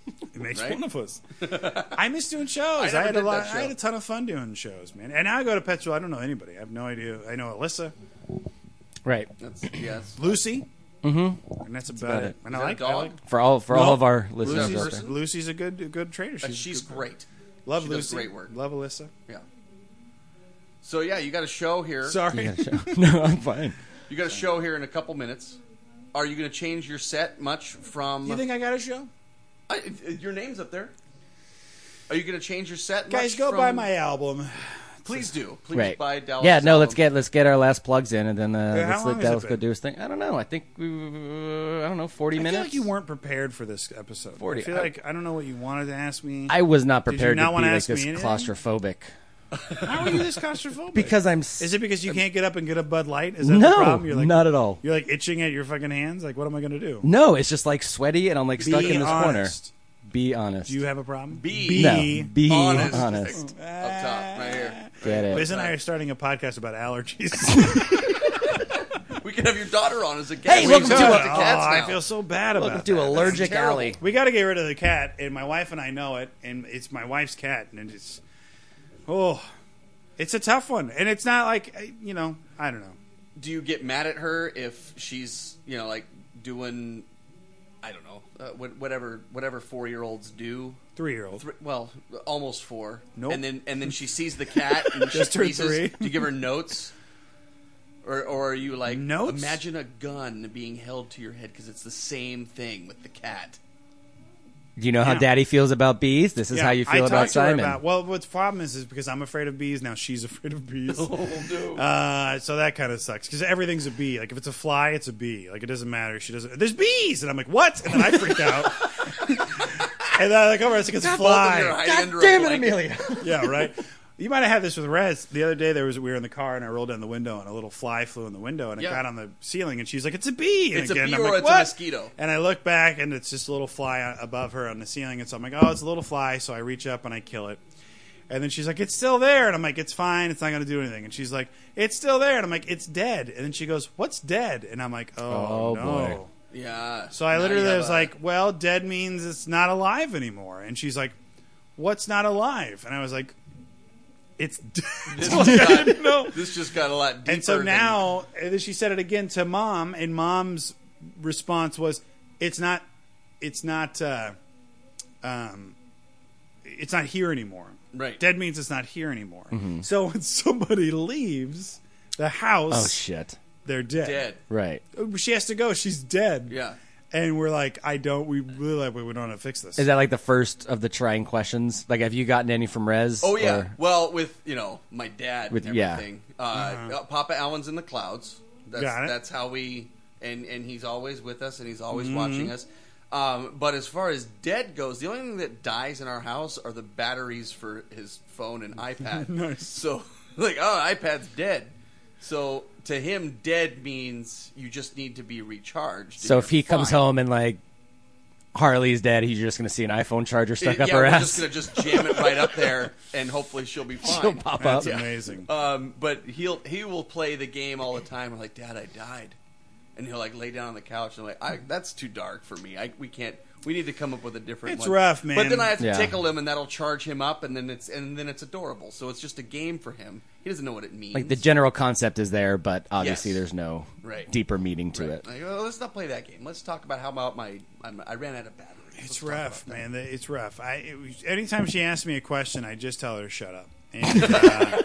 It makes Right? one of us. I miss doing shows. I I, never had a did lot. that show. I had a ton of fun doing shows, man. And now I go to Petrol. I don't know anybody. I have no idea. I know Alyssa, Right. That's yes. Lucy, mm-hmm. and that's about, about it. it. And Is I that like, a I dog? like For all for all No. of our listeners out Lucy's, there. Lucy's a good, a good trader. She's, She's, she's good- great. Love She does Lucy. great work. Love Alyssa. Yeah. So yeah, you got a show here. Sorry. Yeah, sure. No, I'm fine. You got a show here in a couple minutes. Are you going to change your set much from? You think I got a show? I, your name's up there. Are you going to change your set? Guys, much go from- buy my album. Please do. Please Right. buy Dallas. Yeah, no, let's album. get let's get our last plugs in, and then uh, Yeah, how let's long let has it Dallas go been? do his thing. I don't know. I think we, uh, I don't know, forty I minutes. feel like you weren't prepared for this episode. forty. I feel I- like I don't know what you wanted to ask me. I was not Did you prepared not to be wanna like ask me this anything? claustrophobic. How are you this claustrophobic? Because I'm. s- Is it because you can't get up and get a Bud Light? Is that no, the problem? You're like, not at all. You're like itching at your fucking hands. Like, what am I going to do? No, it's just like sweaty, and I'm like stuck Be in this honest. corner. Be honest. Do you have a problem? Be no, be honest. honest. Up top, right here. Get it. Liz and I are starting a podcast about allergies. We can have your daughter on as a guest. Hey, We welcome can to talk a- about the cats oh, now. I feel so bad about Welcome to that. Allergic terrible. Alley. We got to get rid of the cat, and my wife and I know it, and it's my wife's cat, and it's oh, it's a tough one, and it's not like you know, I don't know. Do you get mad at her if she's, you know, like doing, I don't know, uh, what- whatever whatever four year olds do? Three year old. Three, well, almost four. Nope. And then and then she sees the cat and she Just turned freezes. three. Do you give her notes? Or, or are you like, Notes? imagine a gun being held to your head because it's the same thing with the cat. Do you know how Yeah. Daddy feels about bees? This is Yeah, how you I feel talked about to her Simon. About, well, what's the problem is, is because I'm afraid of bees. Now she's afraid of bees. Oh, no. Uh, so that kind of sucks because everything's a bee. Like if it's a fly, it's a bee. Like it doesn't matter. She doesn't. There's bees, and I'm like, what? And then I freak out. And then I look over, it's like it's a Both of you are fly. hiding under a Damn it, blanket. Amelia. Yeah, right. You might have had this with Rez. The other day, there was we were in the car, and I rolled down the window, and a little fly flew in the window, and it Yeah. got on the ceiling, and she's like, "It's a bee!" And It's a again, bee I'm or like, it's a "What?" mosquito. And I look back, and it's just a little fly above her on the ceiling, and so I'm like, "Oh, it's a little fly." So I reach up and I kill it. And then she's like, "It's still there," and I'm like, "It's fine. It's not going to do anything." And she's like, "It's still there," and I'm like, "It's dead." And then she goes, "What's dead?" And I'm like, "Oh, Oh, no." boy. Yeah. So I Now literally you have was a- like, well, dead means it's not alive anymore. And she's like, what's not alive? And I was like, it's dead. This Like, just I got- didn't know. This just got a lot deeper. And so than- now, and then she said it again to Mom, and Mom's response was, it's not, it's not, uh, um, it's not here anymore. Right. Dead means it's not here anymore. So when somebody leaves the house, Oh, shit. they're dead. dead. Right. She has to go. She's dead. Yeah. And we're like, I don't. We really like. We don't know how to fix this. Is that like the first of the trying questions? Like, have you gotten any from Rez? Oh yeah. or- Well, with you know my dad With- and yeah. everything. Uh, uh, Papa Allen's in the clouds. That's, Got it. That's how we and and he's always with us and he's always Mm-hmm. watching us. Um, but as far as dead goes, the only thing that dies in our house are the batteries for his phone and iPad. Nice. So like, oh, iPad's dead. So to him, dead means you just need to be recharged. So and if he you're comes fine. home and like Harley's dead, he's just going to see an iPhone charger stuck yeah, up we're her ass. just gonna just jam it right up there, and hopefully she'll be fine. She'll pop up. That's amazing. Um, but he'll he will play the game all the time. We're like, Dad, I died, and he'll like lay down on the couch and I'm like, I, that's too dark for me. I we can't. We need to come up with a different. It's one. rough, man. But then I have to Yeah. tickle him, and that'll charge him up, and then it's and then it's adorable. So it's just a game for him. He doesn't know what it means. Like the general concept is there, but obviously Yes. there's no Right. deeper meaning to Right. it. Like, well, let's not play that game. Let's talk about how about my I'm, I ran out of batteries. Let's It's talk rough, about that. man. It's rough. I it was, anytime she asks me a question, I just tell her to shut up. And, uh,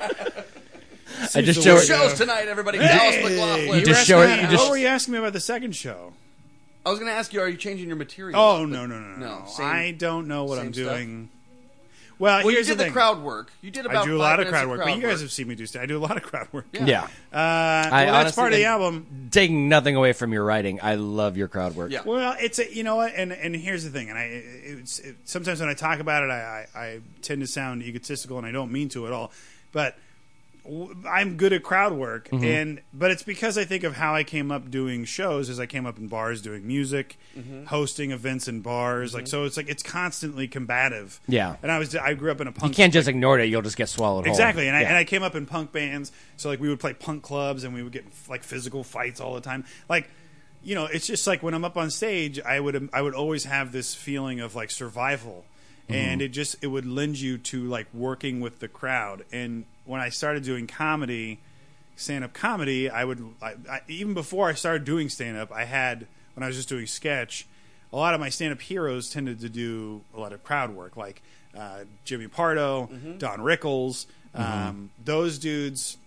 I just the show way her. to go. Shows tonight, everybody. Dallas Hey, McLaughlin. you just asked show her- me- you just- what were you asking me about the second show? I was going to ask you, are you changing your material? Oh But- no no no no! no, no. same- I don't know what same I'm stuff? doing. Well, Well, you here's did the the, thing. crowd work. You did about I do a five lot of minutes crowd work, but you guys work. have seen me do stuff. I do a lot of crowd work. Yeah. Yeah. Uh, well, that's honestly- part of the and album. Taking nothing away from your writing, I love your crowd work. Yeah. Well, it's a, you know what, and and here's the thing, and I it's it, sometimes when I talk about it, I, I I tend to sound egotistical, and I don't mean to at all, but w- I'm good at crowd work, Mm-hmm. and but it's because I think of how I came up doing shows, as I came up in bars doing music, Mm-hmm. hosting events in bars, like so it's like it's constantly combative. Yeah. and I was I grew up in a You punk. can't just ignore it; you'll just get swallowed whole. Exactly, and I Yeah. and I came up in punk bands, so like we would play punk clubs and we would get like physical fights all the time. Like, you know, it's just like when I'm up on stage, I would I would always have this feeling of like survival, mm-hmm. and it just it would lend you to like working with the crowd. And when I started doing comedy, stand-up comedy, I would I, I, even before I started doing stand-up, I had when I was just doing sketch, a lot of my stand-up heroes tended to do a lot of crowd work, like uh, Jimmy Pardo, mm-hmm. Don Rickles. Um, mm-hmm. Those dudes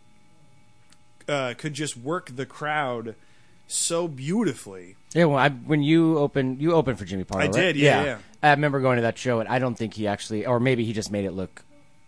uh, could just work the crowd so beautifully. Yeah, well, I, when you opened, you opened for Jimmy Pardo, I right? did, yeah, yeah, yeah. I remember going to that show, and I don't think he actually, or maybe he just made it look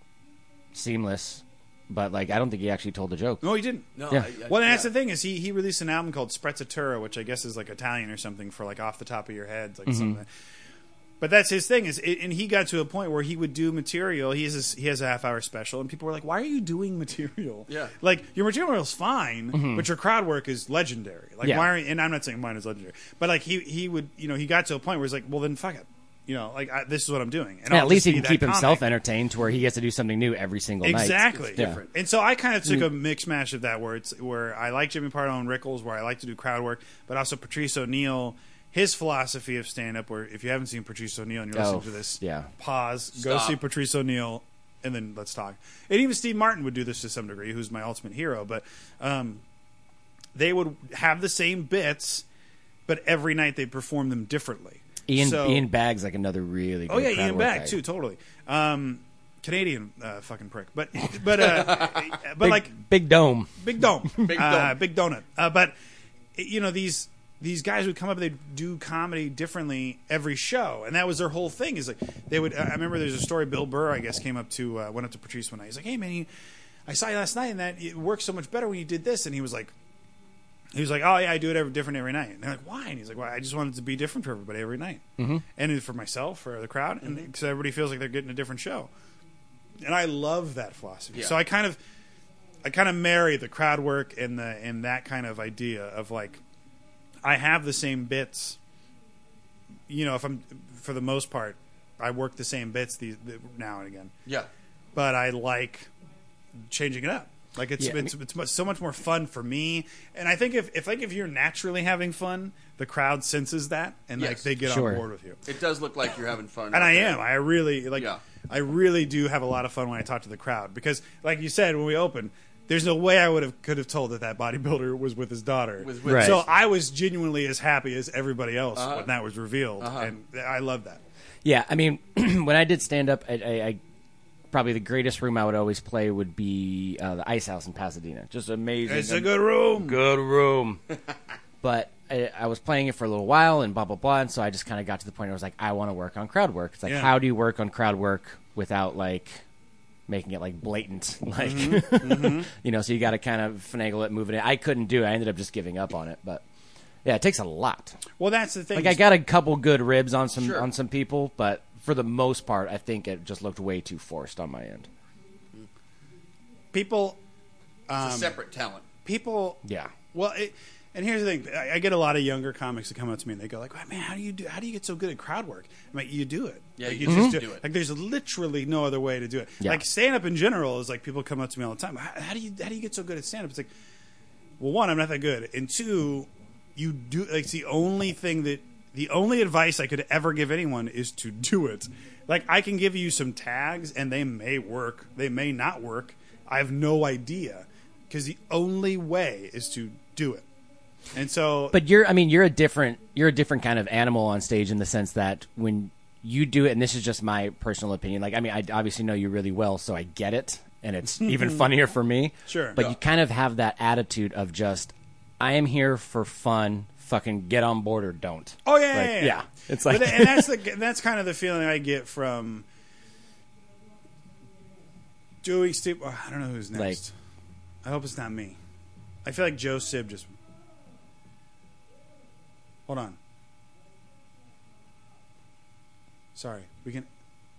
seamless, but like I don't think he actually told the joke. No, he didn't. No, yeah. I, I, well, and that's yeah. the thing is he he released an album called Sprezzatura, which I guess is like Italian or something for like off the top of your head, like mm-hmm. something. But that's his thing is, and he got to a point where he would do material. He has a, he has a half hour special, and people were like, "Why are you doing material? Yeah, like your material is fine, mm-hmm. but your crowd work is legendary. Like yeah. why are?" And I'm not saying mine is legendary, but like he he would, you know, he got to a point where he's like, "Well, then fuck it." You know, like I, this is what I'm doing. And yeah, I'll at least just he be can keep that himself comic. entertained to where he gets to do something new every single exactly. night. Exactly. Different. And so I kind of took a mix mash of that where it's where I like Jimmy Pardo and Rickles, where I like to do crowd work, but also Patrice O'Neill, his philosophy of stand-up, where if you haven't seen Patrice O'Neill and you're listening oh, to this, yeah. pause, go Stop. see Patrice O'Neill, and then let's talk. And even Steve Martin would do this to some degree, who's my ultimate hero, but um, they would have the same bits, but every night they'd perform them differently. Ian so, Ian Bag's like another really good oh yeah, crowd Ian work Bag guy. too, totally. Um, Canadian uh, fucking prick, but but uh, but big, like big dome, big dome, Big uh, dome. big donut. Uh, but you know these these guys would come up and they'd do comedy differently every show, and that was their whole thing. Is like they would. I remember there's a story. Bill Burr, I guess, came up to uh, went up to Patrice one night. He's like, "Hey man, you, I saw you last night, and that it works so much better when you did this." And he was like. He was like, "Oh yeah, I do it every different every night." And they're like, "Why?" And he's like, "Well, I just wanted it to be different for everybody every night, mm-hmm. and for myself, for the crowd, and mm-hmm. so everybody feels like they're getting a different show." And I love that philosophy. Yeah. So I kind of, I kind of marry the crowd work and the and that kind of idea of like, I have the same bits. You know, if I'm for the most part, I work the same bits these now and again. Yeah, but I like changing it up. Like it's Yeah. it's it's much, so much more fun for me, and I think if if like if you're naturally having fun, the crowd senses that, and like Yes. they get Sure. on board with you. it does look like you're having fun, And out I there. am. I really like. Yeah. I really do have a lot of fun when I talk to the crowd because, like you said, when we opened, there's no way I would have could have told that that bodybuilder was with his daughter. Was with- Right. So I was genuinely as happy as everybody else Uh-huh. when that was revealed, Uh-huh. and I love that. Yeah, I mean, when I did stand up, I, I, I probably the greatest room I would always play would be uh, the Ice House in Pasadena. Just amazing. It's a good room. good room. But I, I was playing it for a little while and blah blah blah, and so I just kind of got to the point where I was like, I want to work on crowd work. It's like, Yeah. how do you work on crowd work without like making it like blatant, like Mm-hmm. Mm-hmm. you know? So you got to kind of finagle it, moving it. I couldn't do it. I ended up just giving up on it, but. Yeah, it takes a lot. Well, that's the thing. Like I got a couple good ribs on some Sure. on some people, but for the most part, I think it just looked way too forced on my end. people. It's Um, a separate talent. people. Yeah. Well, it, and here's the thing: I, I get a lot of younger comics that come up to me and they go like, "Man, how do you do? How do you get so good at crowd work?" I'm like, "You do it. Yeah, like, you you just just do it. Like, there's literally no other way to do it. Yeah. Like stand up in general is like people come up to me all the time. How, how do you how do you get so good at stand up? It's like, well, one, I'm not that good, and two, you do. Like, it's the only thing that the only advice I could ever give anyone is to do it. Like, I can give you some tags, and they may work, they may not work. I have no idea because the only way is to do it. And so, But you're, I mean, you're a different, you're a different kind of animal on stage in the sense that when you do it, and this is just my personal opinion. Like, I mean, I obviously know you really well, so I get it, and it's even funnier for me. Sure. But Yeah. you kind of have that attitude of just, I am here for fun. Fucking get on board or don't. oh yeah, Like, yeah, yeah. yeah. It's like, But, and that's the that's kind of the feeling I get from doing Steve. Oh, I don't know who's next. Like- I hope it's not me. I feel like Joe Sib just. Hold on. Sorry, we can.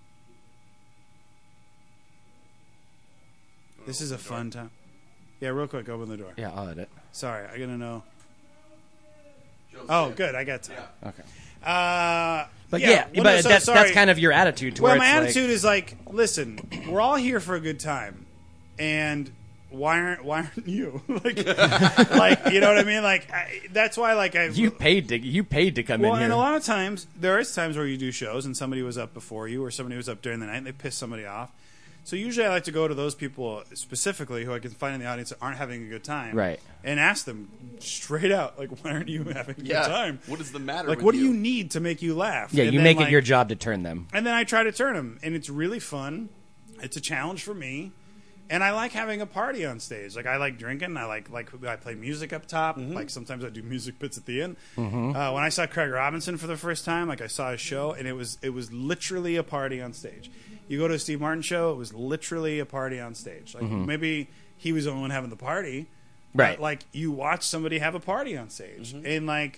This is a fun time. Yeah, real quick, open the door. yeah, I'll edit. Sorry, I gotta know. Joe Oh, Sib. good, I got time. Yeah. Okay. Uh, But yeah, yeah, well, but no, so- that's sorry. that's kind of your attitude. To Well, where my it's like- attitude is like, listen, we're all here for a good time, and why aren't why aren't you like like you know what I mean? Like I, that's why like I You paid to you paid to come well, in here. and a lot of times there is times where you do shows and somebody was up before you or somebody was up during the night and they piss somebody off. So usually I like to go to those people specifically who I can find in the audience that aren't having a good time, Right. and ask them straight out, like, why aren't you having a Yeah. good time? What is the matter Like, with what you? do you need to make you laugh? yeah, And you then, make like, it your job to turn them. And then I try to turn them, and it's really fun. It's a challenge for me, and I like having a party on stage. Like I like drinking. I like like I play music up top. Mm-hmm. Like sometimes I do music bits at the end. Mm-hmm. Uh, when I saw Craig Robinson for the first time, like I saw his show, and it was it was literally a party on stage. You go to a Steve Martin show, it was literally a party on stage. Like maybe he was the only one having the party, but, Right. like you watch somebody have a party on stage, Mm-hmm. and like.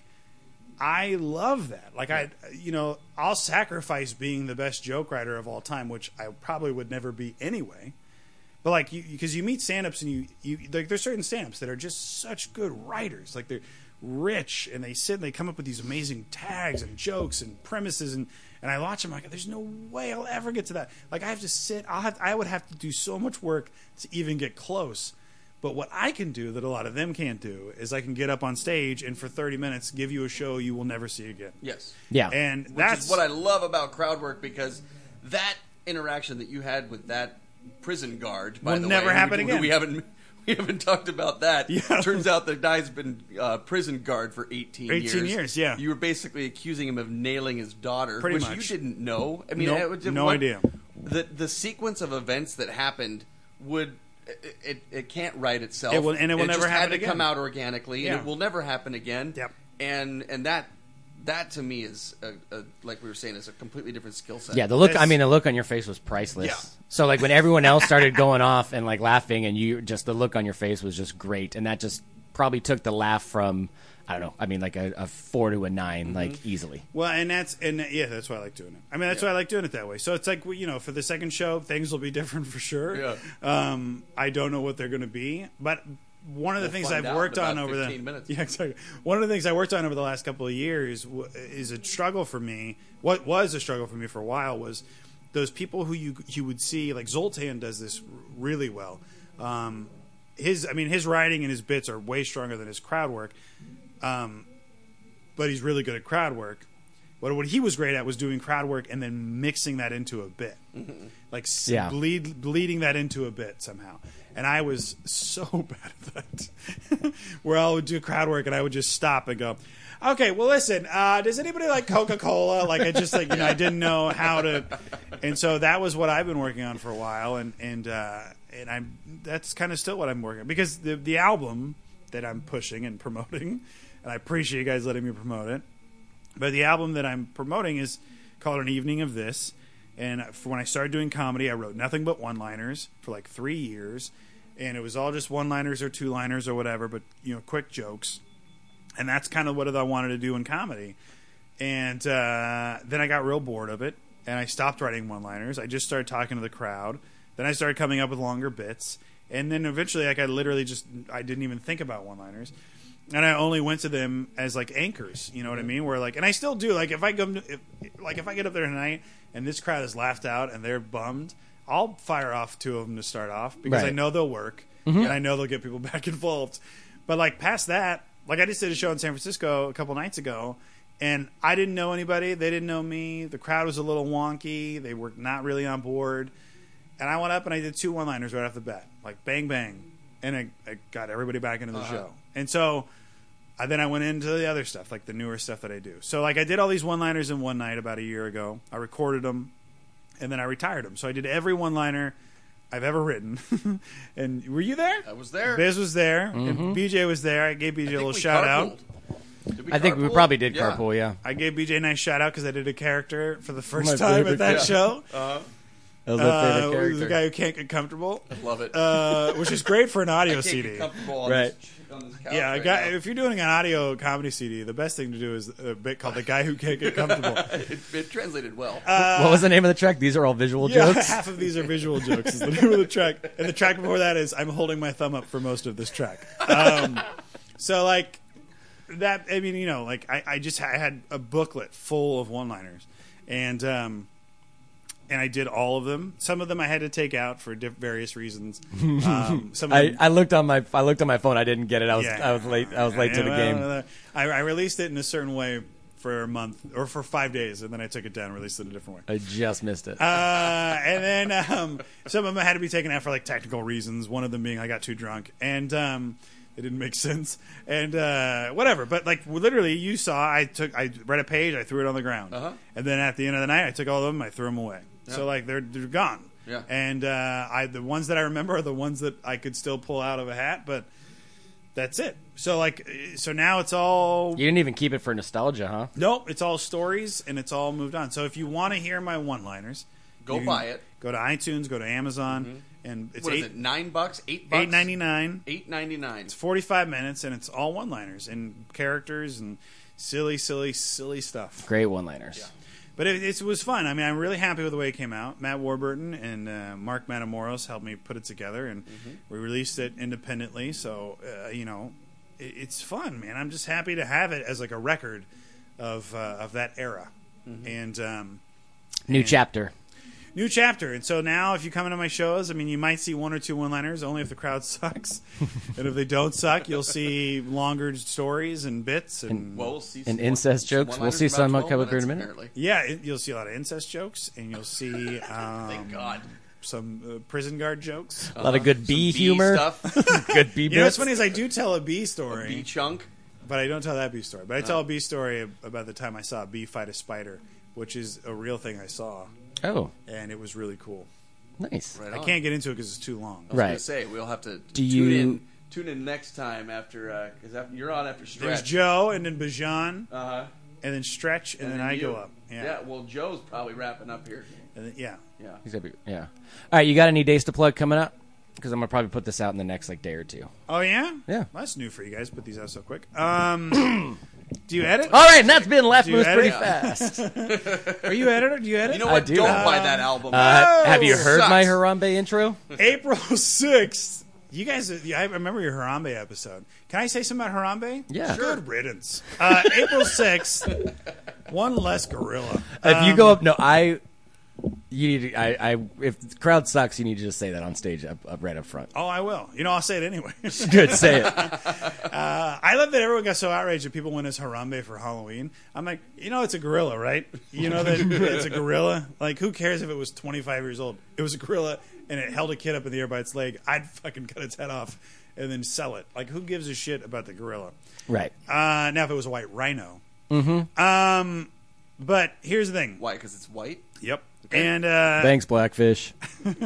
I love that. Like I, you know, I'll sacrifice being the best joke writer of all time, which I probably would never be anyway. But like, you because you meet stand-ups and you, you like, there's certain stand-ups that are just such good writers. Like they're rich and they sit and they come up with these amazing tags and jokes and premises and and I watch them like, there's no way I'll ever get to that. Like I have to sit. I'll have. I would have to do so much work to even get close. But what I can do that a lot of them can't do is I can get up on stage and for thirty minutes give you a show you will never see again. Yes. Yeah. And Which that's is what I love about crowd work, because that interaction that you had with that prison guard, by Will the never way, happen we, again. We haven't we haven't talked about that. Yeah. Turns out the guy's been uh, prison guard for eighteen years. eighteen years, yeah. You were basically accusing him of nailing his daughter, Pretty which much. you didn't know. I mean, Nope, it was- no what- idea. The the sequence of events that happened would. It, it, it can't write itself. It will- and it will never just happen had to again. come out organically, and Yeah. it will never happen again. Yep. And and that that to me is a, a, like we were saying, is a completely different skill set. Yeah, the look. I It's- mean, the look on your face was priceless. Yeah. So, like, when everyone else started going off and like laughing, and you just the look on your face was just great, and that just probably took the laugh from I don't know. I mean, like a, a four to a nine, Mm-hmm. like easily. Well, and that's and yeah, that's why I like doing it. I mean, that's why I like doing it that way. So it's like, you know, for the second show, things will be different for sure. Yeah. Um, I don't know what they're going to be, but one of the We'll things find I've out worked in on about over the fifteen minutes. yeah, exactly. One of the things I worked on over the last couple of years w- is a struggle for me. What was a struggle for me for a while was those people who you you would see, like Zoltan does this really well. Um, his, I mean, his writing and his bits are way stronger than his crowd work. Um, but he's really good at crowd work. What what he was great at was doing crowd work and then mixing that into a bit, like s Yeah. bleed, bleeding that into a bit somehow. And I was so bad at that, where I would do crowd work and I would just stop and go, "Okay, well, listen, uh, does anybody like Coca-Cola?" Like I just like you know I didn't know how to, and so that was what I've been working on for a while, and and uh, and I'm that's kind of still what I'm working on, because the the album that I'm pushing and promoting. And I appreciate you guys letting me promote it. But the album that I'm promoting is called An Evening of This. And for when I started doing comedy, I wrote nothing but one-liners for like three years. And it was all just one-liners or two-liners or whatever, but, you know, quick jokes. And that's kind of what I wanted to do in comedy. And uh, then I got real bored of it. And I stopped writing one-liners. I just started talking to the crowd. Then I started coming up with longer bits. And then eventually, like, I literally just, I didn't even think about one-liners. And I only went to them as like anchors, you know what I mean? Where like, and I still do. Like if I go, if, like if I get up there tonight and this crowd is laughed out and they're bummed, I'll fire off two of them to start off because Right. I know they'll work and I know they'll get people back involved. But like past that, like I just did a show in San Francisco a couple nights ago, and I didn't know anybody. They didn't know me. The crowd was a little wonky. They were not really on board. And I went up and I did two one-liners right off the bat, like bang bang, and I, I got everybody back into the Uh-huh. show. And so. Uh, then I went into the other stuff, like the newer stuff that I do. So, like, I did all these one-liners in one night about a year ago. I recorded them, and then I retired them. So I did every one-liner I've ever written. And were you there? I was there. Biz was there, Mm-hmm. and B J was there. I gave B J I a think little we shout out. carpooled. Did we I think we carpool? probably did Yeah. carpool. Yeah, I gave B J a nice shout out because I did a character for the first My time favorite at that yeah. show. Uh, that was Uh, the guy who can't get comfortable, love it. uh, which is great for an I audio can't C get D. comfortable on Right. this, on this couch Yeah, a right guy, now. if you're doing an audio comedy C D, the best thing to do is a bit called "The Guy Who Can't Get Comfortable." it, it translated well. what was the name of the track? These are all visual Yeah, jokes. half of these are visual jokes. Is the name of the track, and the track before that is "I'm holding my thumb up" for most of this track. Um, so like that, I mean, you know, like I, I just I had a booklet full of one-liners, and um, and I did all of them. Some of them I had to take out for diff- various reasons. Um, some of I, them, I looked on my I looked on my phone. I didn't get it. I was yeah. I was late. I was late to the Well, game. I, I released it in a certain way for a month or for five days, and then I took it down and released it a different way. I just missed it. Uh, and then um, some of them had to be taken out for like technical reasons. One of them being I got too drunk, and um, it didn't make sense, and uh, whatever. But like literally, you saw I took I read a page, I threw it on the ground, Uh-huh. and then at the end of the night, I took all of them, I threw them away. Yeah. So like they're they're gone. Yeah. And uh, I the ones that I remember are the ones that I could still pull out of a hat, but that's it. So like so now it's all You didn't even keep it for nostalgia, huh? nope, it's all stories and it's all moved on. So if you want to hear my one-liners, Go you can buy it. Go to iTunes, go to Amazon, and it's What is eight it? Nine bucks? Eight bucks? eight ninety nine. Eight ninety nine. It's forty five minutes, and it's all one-liners and characters and silly, silly, silly stuff. Great one-liners. But it, it was fun. I mean, I'm really happy with the way it came out. Matt Warburton and uh, Mark Matamoros helped me put it together, and we released it independently. So, uh, you know, it, it's fun, man. I'm just happy to have it as like a record of uh, of that era. And um, New And- chapter. new chapter. And so now, if you come into my shows, I mean, you might see one or two one-liners, only if the crowd sucks. And if they don't suck, you'll see longer stories and bits. And, Well, we'll see And some incest one- jokes. We'll one-liners see in some about come up twelve here in a minutes, minute. apparently. yeah, it, you'll see a lot of incest jokes, and you'll see um, Thank God. some uh, prison guard jokes. A lot of good Some bee bee humor. stuff. Good bee You know what's bits. funny is I do tell a bee story, Bee chunk. but I don't tell that bee story. But I tell a bee story about the time I saw a bee fight a spider, which is a real thing I saw, Oh, and it was really cool. nice. Right I on. can't get into it because it's too long. I was gonna Right. say we'll have to Do tune you- in. Tune in next time after because after, you're on after There's Stretch. Joe, and then Bajan, Uh huh. and then Stretch, and, then, I you. go up. Yeah, Well, Joe's probably wrapping up here. And then, yeah. Yeah. He's gonna be- yeah. All right, you got any days to plug coming up? Because I'm gonna probably put this out in the next like day or two. Oh yeah, Yeah. Well, that's new for you guys. Put these out so quick. Um, do you edit? All right, and that's been Left Do you Moves pretty edit? fast. Are you editor? Do you edit? You know I what? do. Don't Uh, buy that album. Uh, have you Oh, heard my sucks. Harambe intro? April sixth. You guys, yeah, I remember your Harambe episode. Can I say something about Harambe? Yeah. Good riddance. Uh, April sixth, one less gorilla. If you go up, no, I. You need to. I. I if the crowd sucks, you need to just say that on stage, up, up right up front. Oh, I will. You know, I'll say it anyway. Good, say it. Uh, I love that everyone got so outraged that people went as Harambe for Halloween. I'm like, you know, it's a gorilla, right? You know that it's a gorilla. Like, who cares if it was twenty-five years old? It was a gorilla, and it held a kid up in the air by its leg. I'd fucking cut its head off and then sell it. Like, who gives a shit about the gorilla? Right. Uh, now, if it was a white rhino. Mm-hmm. Um, but here's the thing. Why? Because it's white. Yep. And uh, Thanks, Blackfish.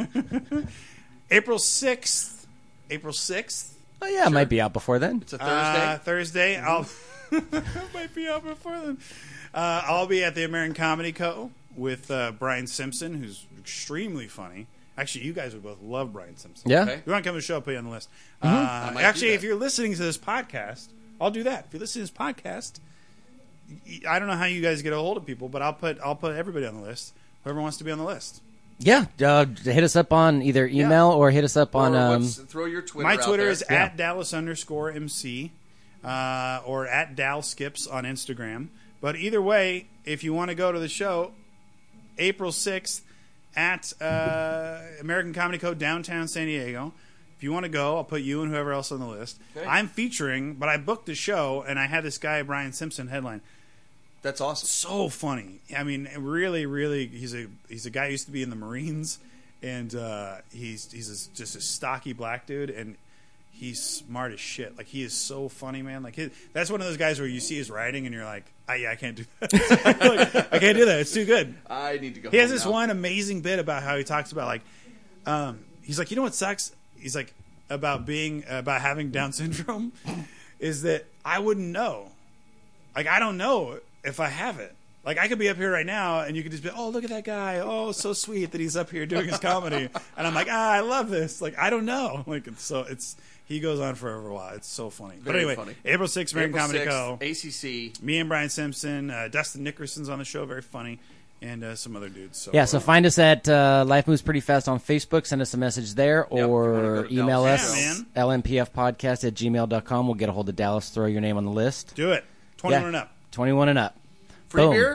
April sixth. April sixth. Oh yeah, it might be out before then. It's a Thursday. Uh, Thursday. I'll might be out before then. Uh, I'll be at the American Comedy Co. with uh, Brian Simpson, who's extremely funny. Actually, you guys would both love Brian Simpson. Yeah. Okay. If you want to come to the show, I'll put you on the list. I Uh, might actually, do if that. you're listening to this podcast, I'll do that. If you're listening to this podcast, y- I don't know how you guys get a hold of people, but I'll put I'll put everybody on the list. Whoever wants to be on the list. Yeah. Uh, hit us up on either email or hit us up on. Or Um, what's- throw your Twitter. My out Twitter there. is Yeah. at Dallas underscore MC uh, or at Dal Skips on Instagram. But either way, if you want to go to the show, April sixth at uh, American Comedy Co. downtown San Diego. If you want to go, I'll put you and whoever else on the list. Okay. I'm featuring, but I booked the show, and I had this guy, Brian Simpson, headline. That's awesome. So funny. I mean, really, really, he's a he's a guy who used to be in the Marines, and uh, he's he's a, just a stocky black dude, and he's smart as shit. Like, he is so funny, man. Like, his, that's one of those guys where you see his writing, and you're like, ah, yeah, I can't do that. Like, I can't do that. It's too good. I need to go. He has home this now. one amazing bit about how he talks about, like, um, he's like, you know what sucks? He's like, about being, about having Down syndrome, is that I wouldn't know. Like, I don't know if I have it. Like, I could be up here right now, and you could just be, oh, look at that guy. Oh, so sweet that he's up here doing his comedy. And I'm like, ah, I love this. Like, I don't know. Like, it's so it's, he goes on for a while. It's so funny. but Very anyway, funny. April sixth, American April Comedy sixth, Co. A C C. Me and Brian Simpson, uh, Dustin Nickerson's on the show, very funny, and uh, some other dudes. So, yeah, so uh, find us at uh, Life Moves Pretty Fast on Facebook. Send us a message there, you wanna or go to email Dallas. us Yeah, man. L M P F podcast at gmail dot com. We'll get a hold of Dallas, throw your name on the list. do it. twenty-one Yeah. and up. twenty-one and up. Free Boom. beer.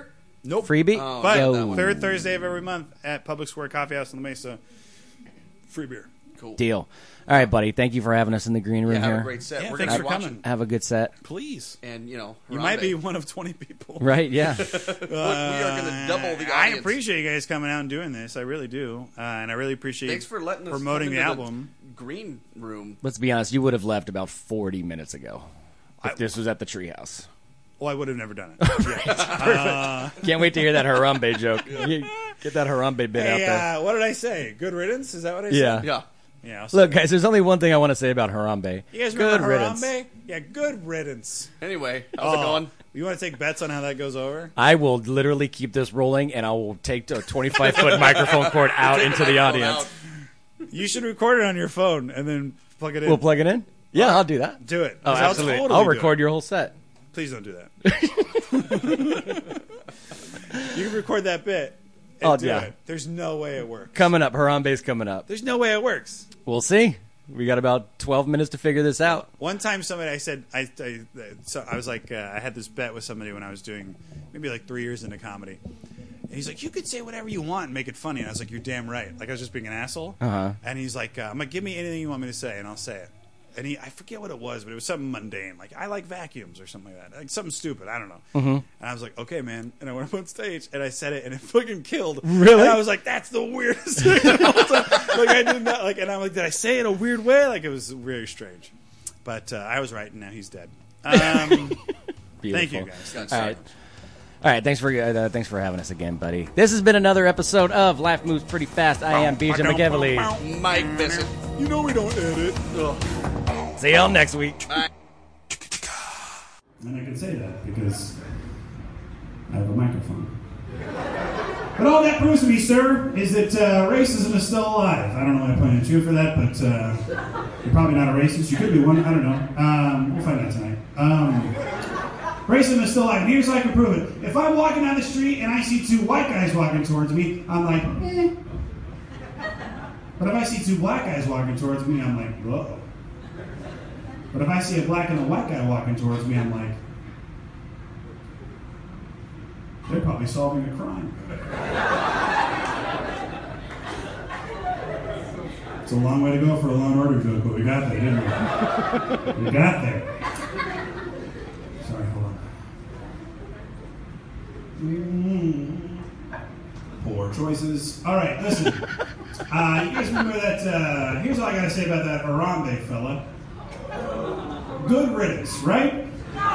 Nope. Freebie? Oh, But yeah, that one. third Thursday of every month at Public Square Coffee House in the Mesa, free beer. Cool. Deal. All right, buddy. Thank you for having us in the green room Yeah, have here. a great set. Yeah, We're thanks gonna for watch coming. Have a good set. Please. it. And, you know, You Harambe. might be one of twenty people. Right, yeah. Look, we are going to double the audience. I appreciate you guys coming out and doing this. I really do. Uh, and I really appreciate Thanks for letting us promoting come the into album. green room. Let's be honest. You would have left about forty minutes ago if I- this was at the treehouse. Well, I would have never done it. Yeah. Can't wait to hear that Harambe joke. You- Get that Harambe bit out Hey, there. uh, what did I say? Good riddance? Is that what I said? Yeah. Yeah. Yeah. I'll say Look, that. guys, there's only one thing I want to say about Harambe. You guys Good remember riddance. Harambe? Yeah, good riddance. Anyway, how's it Oh, going? You want to take bets on how that goes over? I will literally keep this rolling, and I will take a twenty-five foot microphone cord out Take into the the microphone audience. out. You should record it on your phone and then plug it in. We'll plug it in? Yeah, I'll do that. do it. Oh, 'Cause I'll absolutely. totally I'll do record it. your whole set. Please don't do that. You can record that bit and Oh, do yeah. it. There's no way it works. Coming up. Harambe's coming up. There's no way it works. We'll see. We got about twelve minutes to figure this out. One time, somebody I said I, I so I was like uh, I had this bet with somebody when I was doing maybe like three years into comedy, and he's like, "You could say whatever you want and make it funny." And I was like, "You're damn right." Like I was just being an asshole. Uh-huh. And he's like, uh, "I'm like, give me anything you want me to say, and I'll say it." And he, I forget what it was, but it was something mundane, like I like vacuums or something like that, like something stupid. I don't know. Mm-hmm. And I was like, "Okay, man." And I went up on stage and I said it, and it fucking killed. Really? And I was like, "That's the weirdest thing." of all time. Like I did not like, and I'm like, "Did I say it a weird way?" Like it was very strange. But uh, I was right, and now he's dead. Um, thank you, Beautiful. guys. That's All right. All right, thanks for uh, thanks for having us again, buddy. This has been another episode of Life Moves Pretty Fast. I am B J McEvely. Mike Bissett. You know we don't edit. See y'all next week. And I can say that because I have a microphone. But all that proves to me, sir, is that uh, racism is still alive. I don't know why I pointed at you for that, but uh, you're probably not a racist. You could be one. I don't know. Um, we'll find out tonight. Um, racism is still alive. And here's how I can prove it. If I'm walking down the street and I see two white guys walking towards me, I'm like, eh. But if I see two black guys walking towards me, I'm like, whoa. But if I see a black and a white guy walking towards me, I'm like, they're probably solving a crime. It's a long way to go for a Law and Order joke, but we got there, didn't we? We got there. Sorry, hold on. Mm. Poor choices. All right, listen. Uh, you guys remember that? Uh, here's all I gotta say about that Harambe fella. Good riddance, right?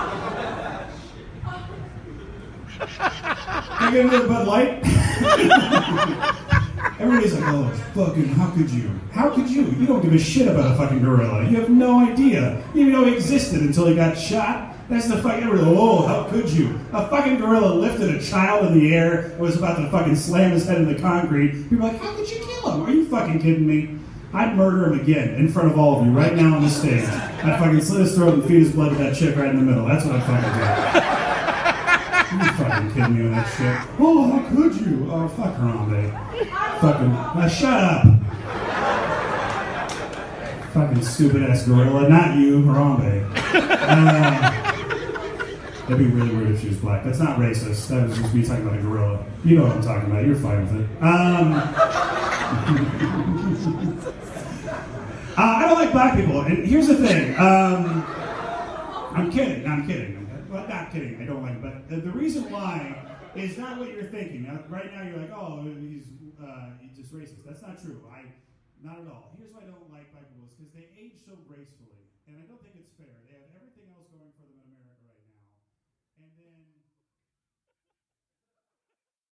Can I get another Bud Light? Everybody's like, oh, fucking, how could you? How could you? You don't give a shit about a fucking gorilla. You have no idea. You didn't know he existed until he got shot. That's the fucking, everybody, oh, how could you? A fucking gorilla lifted a child in the air and was about to fucking slam his head in the concrete. People are like, how could you kill him? Are you fucking kidding me? I'd murder him again in front of all of you right now on the stage. I'd fucking slit his throat and feed his blood to that chick right in the middle. That's what I'd fucking do. You fucking kidding me with that shit? Oh, how could you? Oh, fuck Harambe. Fucking, uh, shut up. Fucking stupid ass gorilla. Not you, Harambe. Uh, that'd be really weird if she was black. That's not racist. That was just me talking about a gorilla. You know what I'm talking about. You're fine with it. Um, uh, I don't like black people. And here's the thing. Um, I'm kidding. No, I'm kidding. Well, not kidding. I don't like it. But the, the reason why is not what you're thinking. Now, right now, you're like, oh, he's, uh, he's just racist. That's not true. I, not at all. Here's why I don't like black people is because they age so gracefully. And I don't think it's fair. They have everything else going for them.